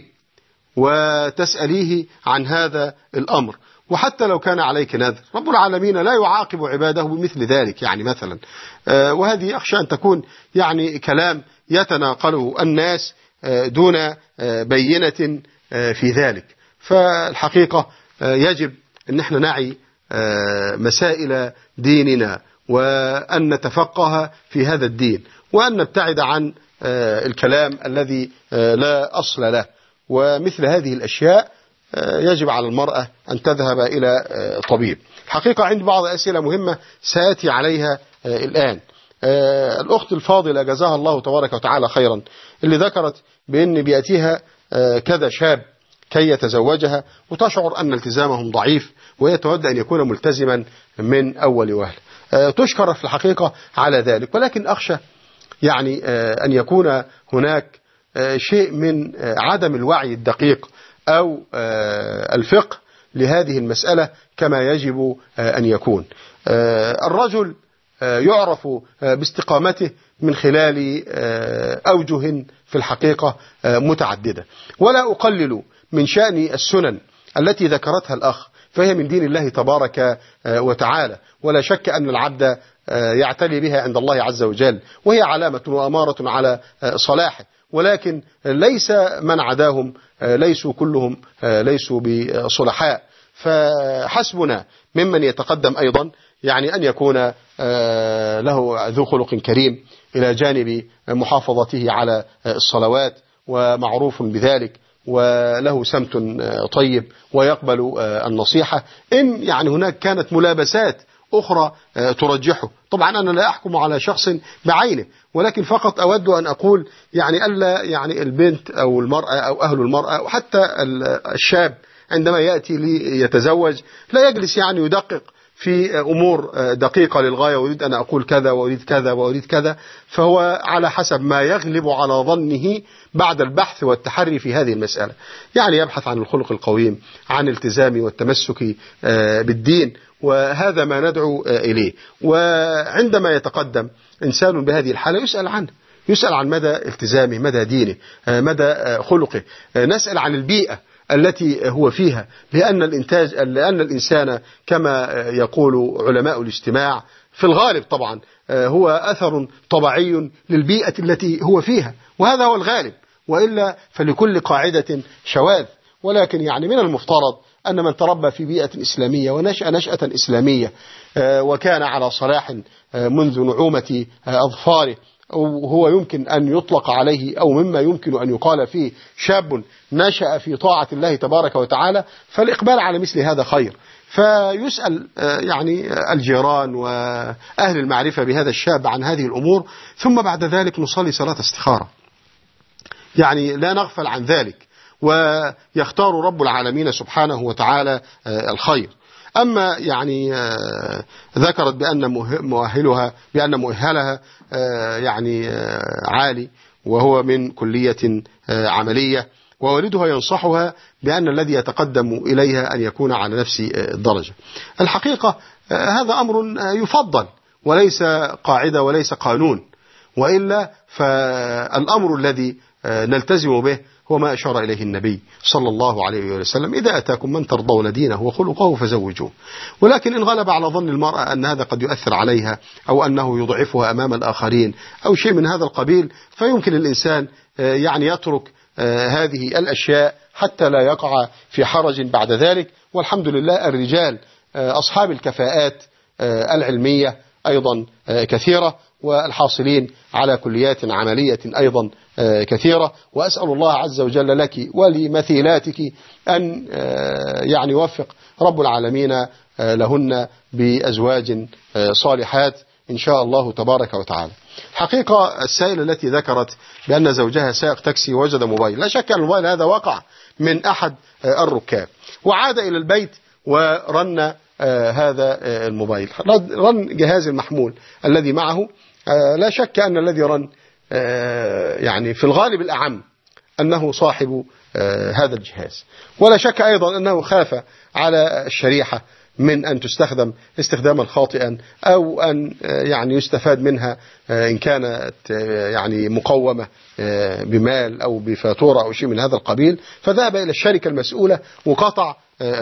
وتسأليه عن هذا الأمر. وحتى لو كان عليك نذر رب العالمين لا يعاقب عباده بمثل ذلك يعني مثلا، وهذه أخشى أن تكون يعني كلام يتناقله الناس دون بينة في ذلك. فالحقيقة يجب أن احنا نعي مسائل ديننا، وأن نتفقه في هذا الدين، وأن نبتعد عن الكلام الذي لا أصل له. ومثل هذه الأشياء يجب على المرأة أن تذهب إلى طبيب. الحقيقة عندي بعض أسئلة مهمة سآتي عليها الآن. الأخت الفاضلة جزاها الله تبارك وتعالى خيرا اللي ذكرت بأن بيأتيها كذا شاب كي يتزوجها وتشعر أن التزامهم ضعيف وهي تود أن يكون ملتزما من أول وهلة. تشكر في الحقيقة على ذلك، ولكن أخشى يعني أن يكون هناك شيء من عدم الوعي الدقيق أو الفقه لهذه المسألة كما يجب أن يكون. الرجل يعرف باستقامته من خلال أوجه في الحقيقة متعددة، ولا أقلل من شأن السنن التي ذكرتها الأخ فهي من دين الله تبارك وتعالى، ولا شك أن العبد يعتلي بها عند الله عز وجل، وهي علامة وأمارة على صلاحه، ولكن ليس من عداهم ليسوا كلهم ليسوا بصلحاء. فحسبنا ممن يتقدم أيضا يعني أن يكون له ذو خلق كريم إلى جانب محافظته على الصلوات ومعروف بذلك، وله سمت طيب ويقبل النصيحة. إن يعني هناك كانت ملابسات أخرى ترجحه، طبعا أنا لا أحكم على شخص بعينه، ولكن فقط أود أن أقول يعني ألا يعني البنت أو المرأة أو أهل المرأة وحتى الشاب عندما يأتي ليتزوج لا يجلس يعني يدقق في أمور دقيقة للغاية، ويريد أن أقول كذا وأريد كذا وأريد كذا، فهو على حسب ما يغلب على ظنه بعد البحث والتحري في هذه المسألة. يعني يبحث عن الخلق القويم، عن التزام والتمسك بالدين، وهذا ما ندعو إليه. وعندما يتقدم إنسان بهذه الحالة يسأل عن مدى التزامه، مدى دينه، مدى خلقه، نسأل عن البيئة التي هو فيها، لأن الإنسان كما يقول علماء الاجتماع في الغالب طبعا هو أثر طبيعي للبيئة التي هو فيها، وهذا هو الغالب، وإلا فلكل قاعدة شواذ. ولكن يعني من المفترض أن من تربى في بيئة إسلامية ونشأ نشأة إسلامية وكان على صلاح منذ نعومة أظفاره، وهو يمكن أن يطلق عليه أو مما يمكن أن يقال فيه شاب نشأ في طاعة الله تبارك وتعالى، فالإقبال على مثل هذا خير. فيسأل يعني الجيران وأهل المعرفة بهذا الشاب عن هذه الأمور، ثم بعد ذلك نصلي صلاة استخارة، يعني لا نغفل عن ذلك، ويختار رب العالمين سبحانه وتعالى الخير. أما يعني ذكرت بأن مؤهلها يعني عالي وهو من كلية عملية، ووالدها ينصحها بأن الذي يتقدم إليها أن يكون على نفس الدرجة. الحقيقة هذا أمر يفضل وليس قاعدة وليس قانون، وإلا فالأمر الذي نلتزم به هو ما أشار إليه النبي صلى الله عليه وسلم: إذا أتاكم من ترضون دينه وخلقه فزوجوه. ولكن إن غلب على ظن المرأة أن هذا قد يؤثر عليها أو أنه يضعفها أمام الآخرين أو شيء من هذا القبيل، فيمكن الإنسان يعني يترك هذه الأشياء حتى لا يقع في حرج بعد ذلك. والحمد لله الرجال أصحاب الكفاءات العلمية أيضا كثيرة، والحاصلين على كليات عملية أيضا كثيرة. وأسأل الله عز وجل لك ولمثيلاتك أن يعني يوفق رب العالمين لهن بأزواج صالحات إن شاء الله تبارك وتعالى. حقيقة السائلة التي ذكرت بأن زوجها سائق تاكسي وجد موبايل، لا شك أن الموبايل هذا وقع من أحد الركاب، وعاد إلى البيت ورن هذا الموبايل، رن جهاز المحمول الذي معه. لا شك أن الذي رن يعني في الغالب الأعم أنه صاحب هذا الجهاز، ولا شك أيضا أنه خاف على الشريحة من أن تستخدم استخداما خاطئا أو أن يعني يستفاد منها إن كانت يعني مقومة بمال أو بفاتورة أو شيء من هذا القبيل، فذهب إلى الشركة المسؤولة وقطع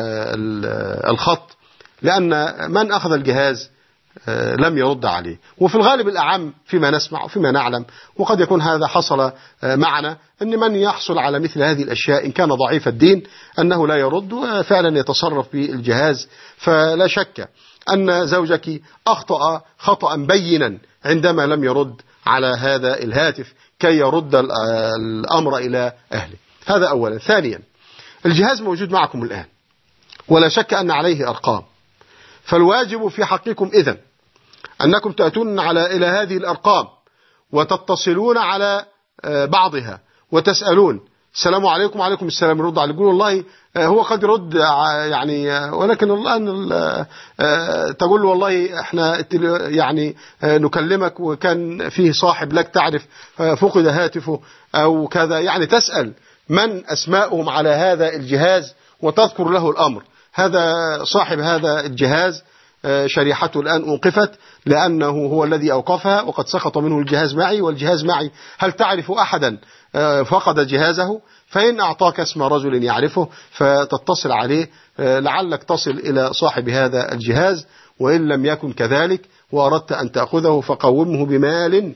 الخط، لأن من أخذ الجهاز لم يرد عليه. وفي الغالب الأعم فيما نسمع وفيما نعلم، وقد يكون هذا حصل معنا، أن من يحصل على مثل هذه الأشياء إن كان ضعيف الدين أنه لا يرد وفعلا يتصرف بالجهاز. فلا شك أن زوجك أخطأ خطأ بينا عندما لم يرد على هذا الهاتف كي يرد الأمر إلى أهله. هذا أولا. ثانيا، الجهاز موجود معكم الآن ولا شك أن عليه أرقام، فالواجب في حقكم إذن أنكم تأتون إلى هذه الأرقام وتتصلون على بعضها وتسألون: السلام عليكم. وعليكم السلام. يرد عليه، يقول والله هو قد يرد يعني، ولكن الآن تقول له والله احنا يعني نكلمك وكان فيه صاحب لك تعرف فقد هاتفه أو كذا، يعني تسأل من أسماؤهم على هذا الجهاز وتذكر له الأمر. هذا صاحب هذا الجهاز شريحته الآن أوقفت لأنه هو الذي أوقفها، وقد سقط منه الجهاز معي والجهاز معي. هل تعرف أحدا فقد جهازه؟ فإن أعطاك اسم رجل يعرفه فتتصل عليه لعلك تصل إلى صاحب هذا الجهاز، وإن لم يكن كذلك وأردت أن تأخذه فقومه بمال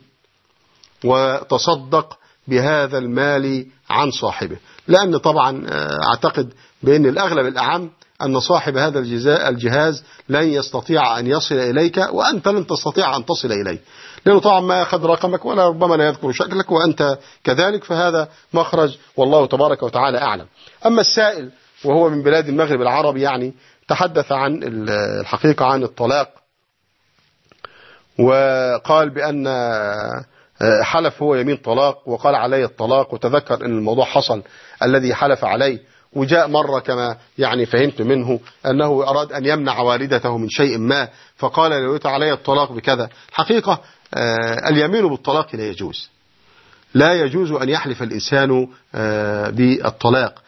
وتصدق بهذا المال عن صاحبه، لأن طبعا أعتقد بأن الأغلب الأعم أن صاحب هذا الجهاز لن يستطيع أن يصل إليك، وأنت لن تستطيع أن تصل إليه، لأنه طبعا ما أخذ رقمك ولا ربما لا يذكر شكلك وأنت كذلك، فهذا مخرج والله تبارك وتعالى أعلم. أما السائل وهو من بلاد المغرب العربي يعني تحدث عن الحقيقة عن الطلاق، وقال بأن حلف هو يمين طلاق وقال علي الطلاق، وتذكر أن الموضوع حصل الذي حلف عليه، وجاء مرة كما يعني فهمت منه أنه أراد أن يمنع والدته من شيء ما، فقال لو علي الطلاق بكذا. حقيقة اليمين بالطلاق لا يجوز، لا يجوز أن يحلف الإنسان بالطلاق،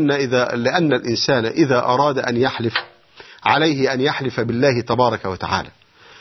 لأن الإنسان إذا أراد أن يحلف عليه أن يحلف بالله تبارك وتعالى،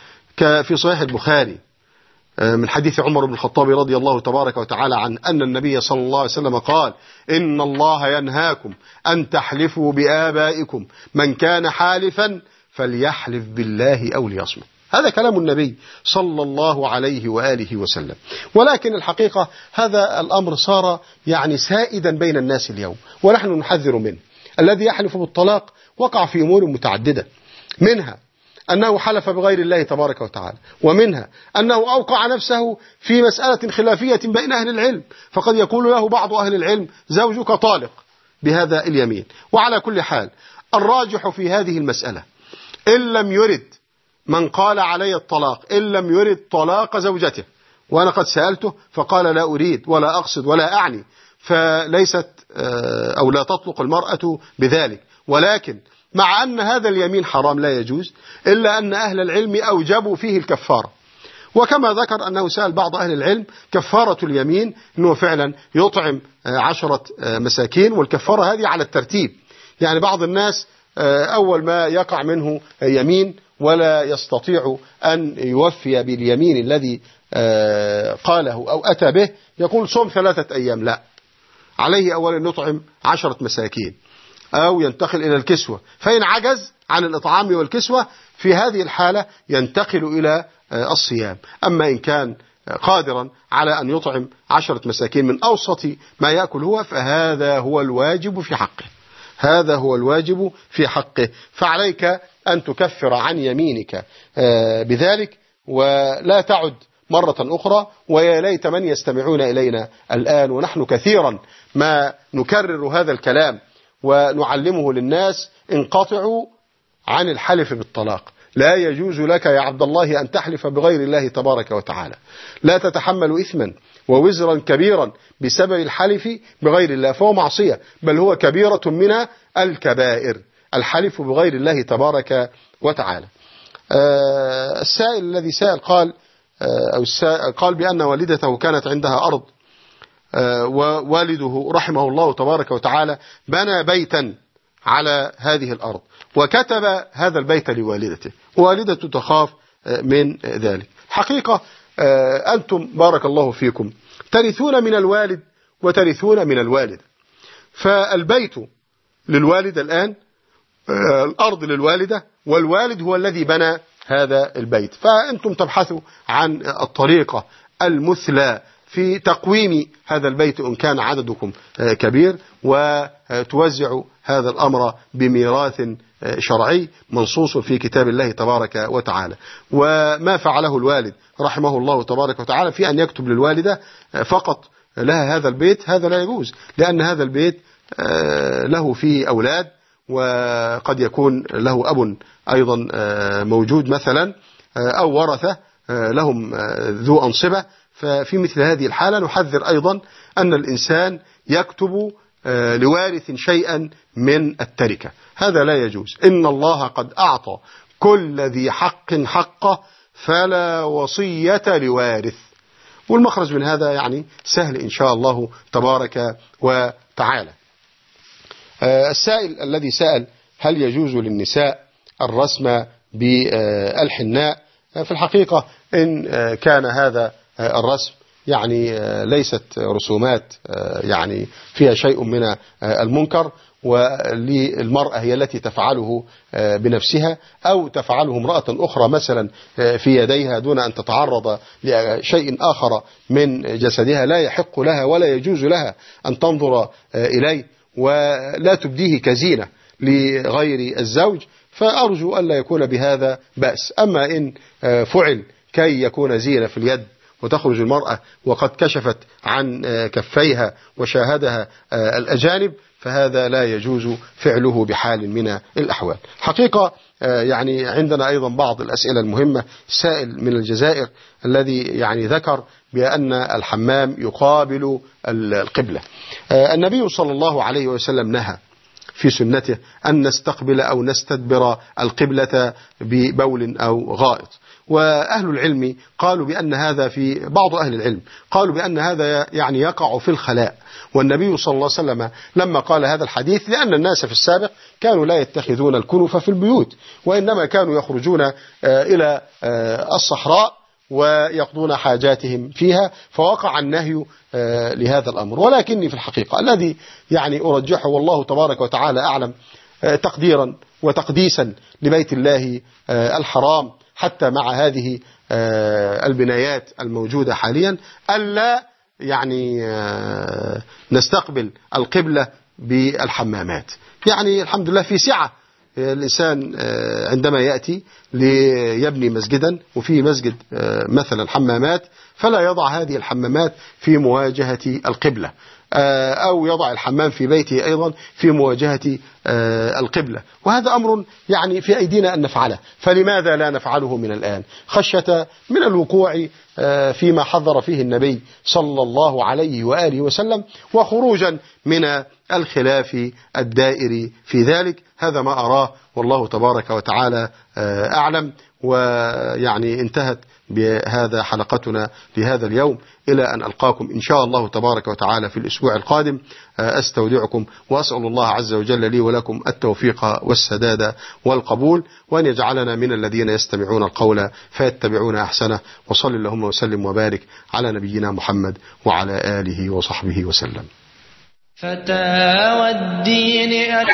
في صحيح البخاري من حديث عمر بن الخطاب رضي الله تبارك وتعالى عن أن النبي صلى الله عليه وسلم قال: إن الله ينهاكم أن تحلفوا بآبائكم، من كان حالفا فليحلف بالله أو ليصمت. هذا كلام النبي صلى الله عليه وآله وسلم. ولكن الحقيقة هذا الأمر صار يعني سائدا بين الناس اليوم، ونحن نحذر منه. الذي يحلف بالطلاق وقع في أمور متعددة، منها أنه حلف بغير الله تبارك وتعالى، ومنها أنه أوقع نفسه في مسألة خلافية بين أهل العلم، فقد يقول له بعض أهل العلم زوجك طالق بهذا اليمين. وعلى كل حال الراجح في هذه المسألة إن لم يرد من قال علي الطلاق، إن لم يرد طلاق زوجته، وأنا قد سألته فقال لا أريد ولا أقصد ولا أعني، فليست أو لا تطلق المرأة بذلك. ولكن مع أن هذا اليمين حرام لا يجوز، إلا أن أهل العلم أوجبوا فيه الكفارة، وكما ذكر أنه سأل بعض أهل العلم كفارة اليمين أنه فعلا يطعم 10 مساكين، والكفارة هذه على الترتيب. يعني بعض الناس أول ما يقع منه يمين ولا يستطيع أن يوفي باليمين الذي قاله أو أتى به يقول صوم 3 أيام، لا، عليه أولا يطعم 10 مساكين أو ينتقل إلى الكسوة، فإن عجز عن الإطعام والكسوة في هذه الحالة ينتقل إلى الصيام. أما إن كان قادرا على أن يطعم 10 مساكين من أوسط ما يأكل هو، فهذا هو الواجب في حقه، هذا هو الواجب في حقه. فعليك أن تكفر عن يمينك بذلك ولا تعد مرة أخرى. ويا ليت من يستمعون إلينا الآن، ونحن كثيرا ما نكرر هذا الكلام ونعلمه للناس: انقطعوا عن الحلف بالطلاق. لا يجوز لك يا عبد الله أن تحلف بغير الله تبارك وتعالى، لا تتحمل إثما ووزرا كبيرا بسبب الحلف بغير الله، فهو معصية، بل هو كبيرة من الكبائر الحلف بغير الله تبارك وتعالى. السائل الذي سأل قال بأن والدته كانت عندها أرض، ووالده رحمه الله تبارك وتعالى بنى بيتا على هذه الأرض وكتب هذا البيت لوالدته، ووالدته تخاف من ذلك. حقيقة أنتم بارك الله فيكم ترثون من الوالد وترثون من الوالد، فالبيت للوالد الآن، الأرض للوالدة، والوالد هو الذي بنى هذا البيت. فأنتم تبحثوا عن الطريقة المثلى في تقويم هذا البيت إن كان عددكم كبير، وتوزع هذا الأمر بميراث شرعي منصوص في كتاب الله تبارك وتعالى. وما فعله الوالد رحمه الله تبارك وتعالى في أن يكتب للوالدة فقط لها هذا البيت، هذا لا يجوز، لأن هذا البيت له فيه أولاد، وقد يكون له أب أيضا موجود مثلا، أو ورثة لهم ذو أنصبة. ففي مثل هذه الحالة نحذر أيضا أن الإنسان يكتب لوارث شيئا من التركة، هذا لا يجوز. إن الله قد أعطى كل ذي حق حقه فلا وصية لوارث. والمخرج من هذا يعني سهل إن شاء الله تبارك وتعالى. السائل الذي سأل هل يجوز للنساء الرسم بالحناء؟ في الحقيقة إن كان هذا الرسم يعني ليست رسومات يعني فيها شيء من المنكر، وللمرأة هي التي تفعله بنفسها أو تفعله امرأة أخرى مثلا في يديها دون أن تتعرض لشيء آخر من جسدها، لا يحق لها ولا يجوز لها أن تنظر إليه ولا تبديه كزينة لغير الزوج، فأرجو ألا يكون بهذا بأس. أما إن فعل كي يكون زينة في اليد وتخرج المرأة وقد كشفت عن كفيها وشاهدها الأجانب، فهذا لا يجوز فعله بحال من الأحوال. حقيقة يعني عندنا أيضا بعض الأسئلة المهمة. سائل من الجزائر الذي يعني ذكر بأن الحمام يقابل القبلة. النبي صلى الله عليه وسلم نهى في سنته أن نستقبل أو نستدبر القبلة ببول أو غائط، وأهل العلم قالوا بأن هذا بعض أهل العلم قالوا بأن هذا يعني يقع في الخلاء، والنبي صلى الله عليه وسلم لما قال هذا الحديث لأن الناس في السابق كانوا لا يتخذون الكنف في البيوت، وإنما كانوا يخرجون إلى الصحراء ويقضون حاجاتهم فيها، فوقع النهي لهذا الأمر. ولكني في الحقيقة الذي يعني أرجحه والله تبارك وتعالى أعلم تقديرا وتقديسا لبيت الله الحرام حتى مع هذه البنايات الموجودة حاليا، ألا يعني نستقبل القبلة بالحمامات. يعني الحمد لله في سعة، الإنسان عندما يأتي ليبني مسجدا وفي مسجد مثلا حمامات فلا يضع هذه الحمامات في مواجهة القبلة، أو يضع الحمام في بيته أيضا في مواجهة القبلة، وهذا أمر يعني في أيدينا أن نفعله، فلماذا لا نفعله من الآن خشية من الوقوع فيما حذر فيه النبي صلى الله عليه وآله وسلم، وخروجا من الخلاف الدائري في ذلك. هذا ما أراه والله تبارك وتعالى أعلم. ويعني انتهت بهذا حلقتنا لهذا اليوم، إلى أن ألقاكم إن شاء الله تبارك وتعالى في الأسبوع القادم. أستودعكم وأسأل الله عز وجل لي ولكم التوفيق والسداد والقبول، وأن يجعلنا من الذين يستمعون القول فيتبعون أحسنه. وصل اللهم وسلم وبارك على نبينا محمد وعلى آله وصحبه وسلم. فتاوى الدين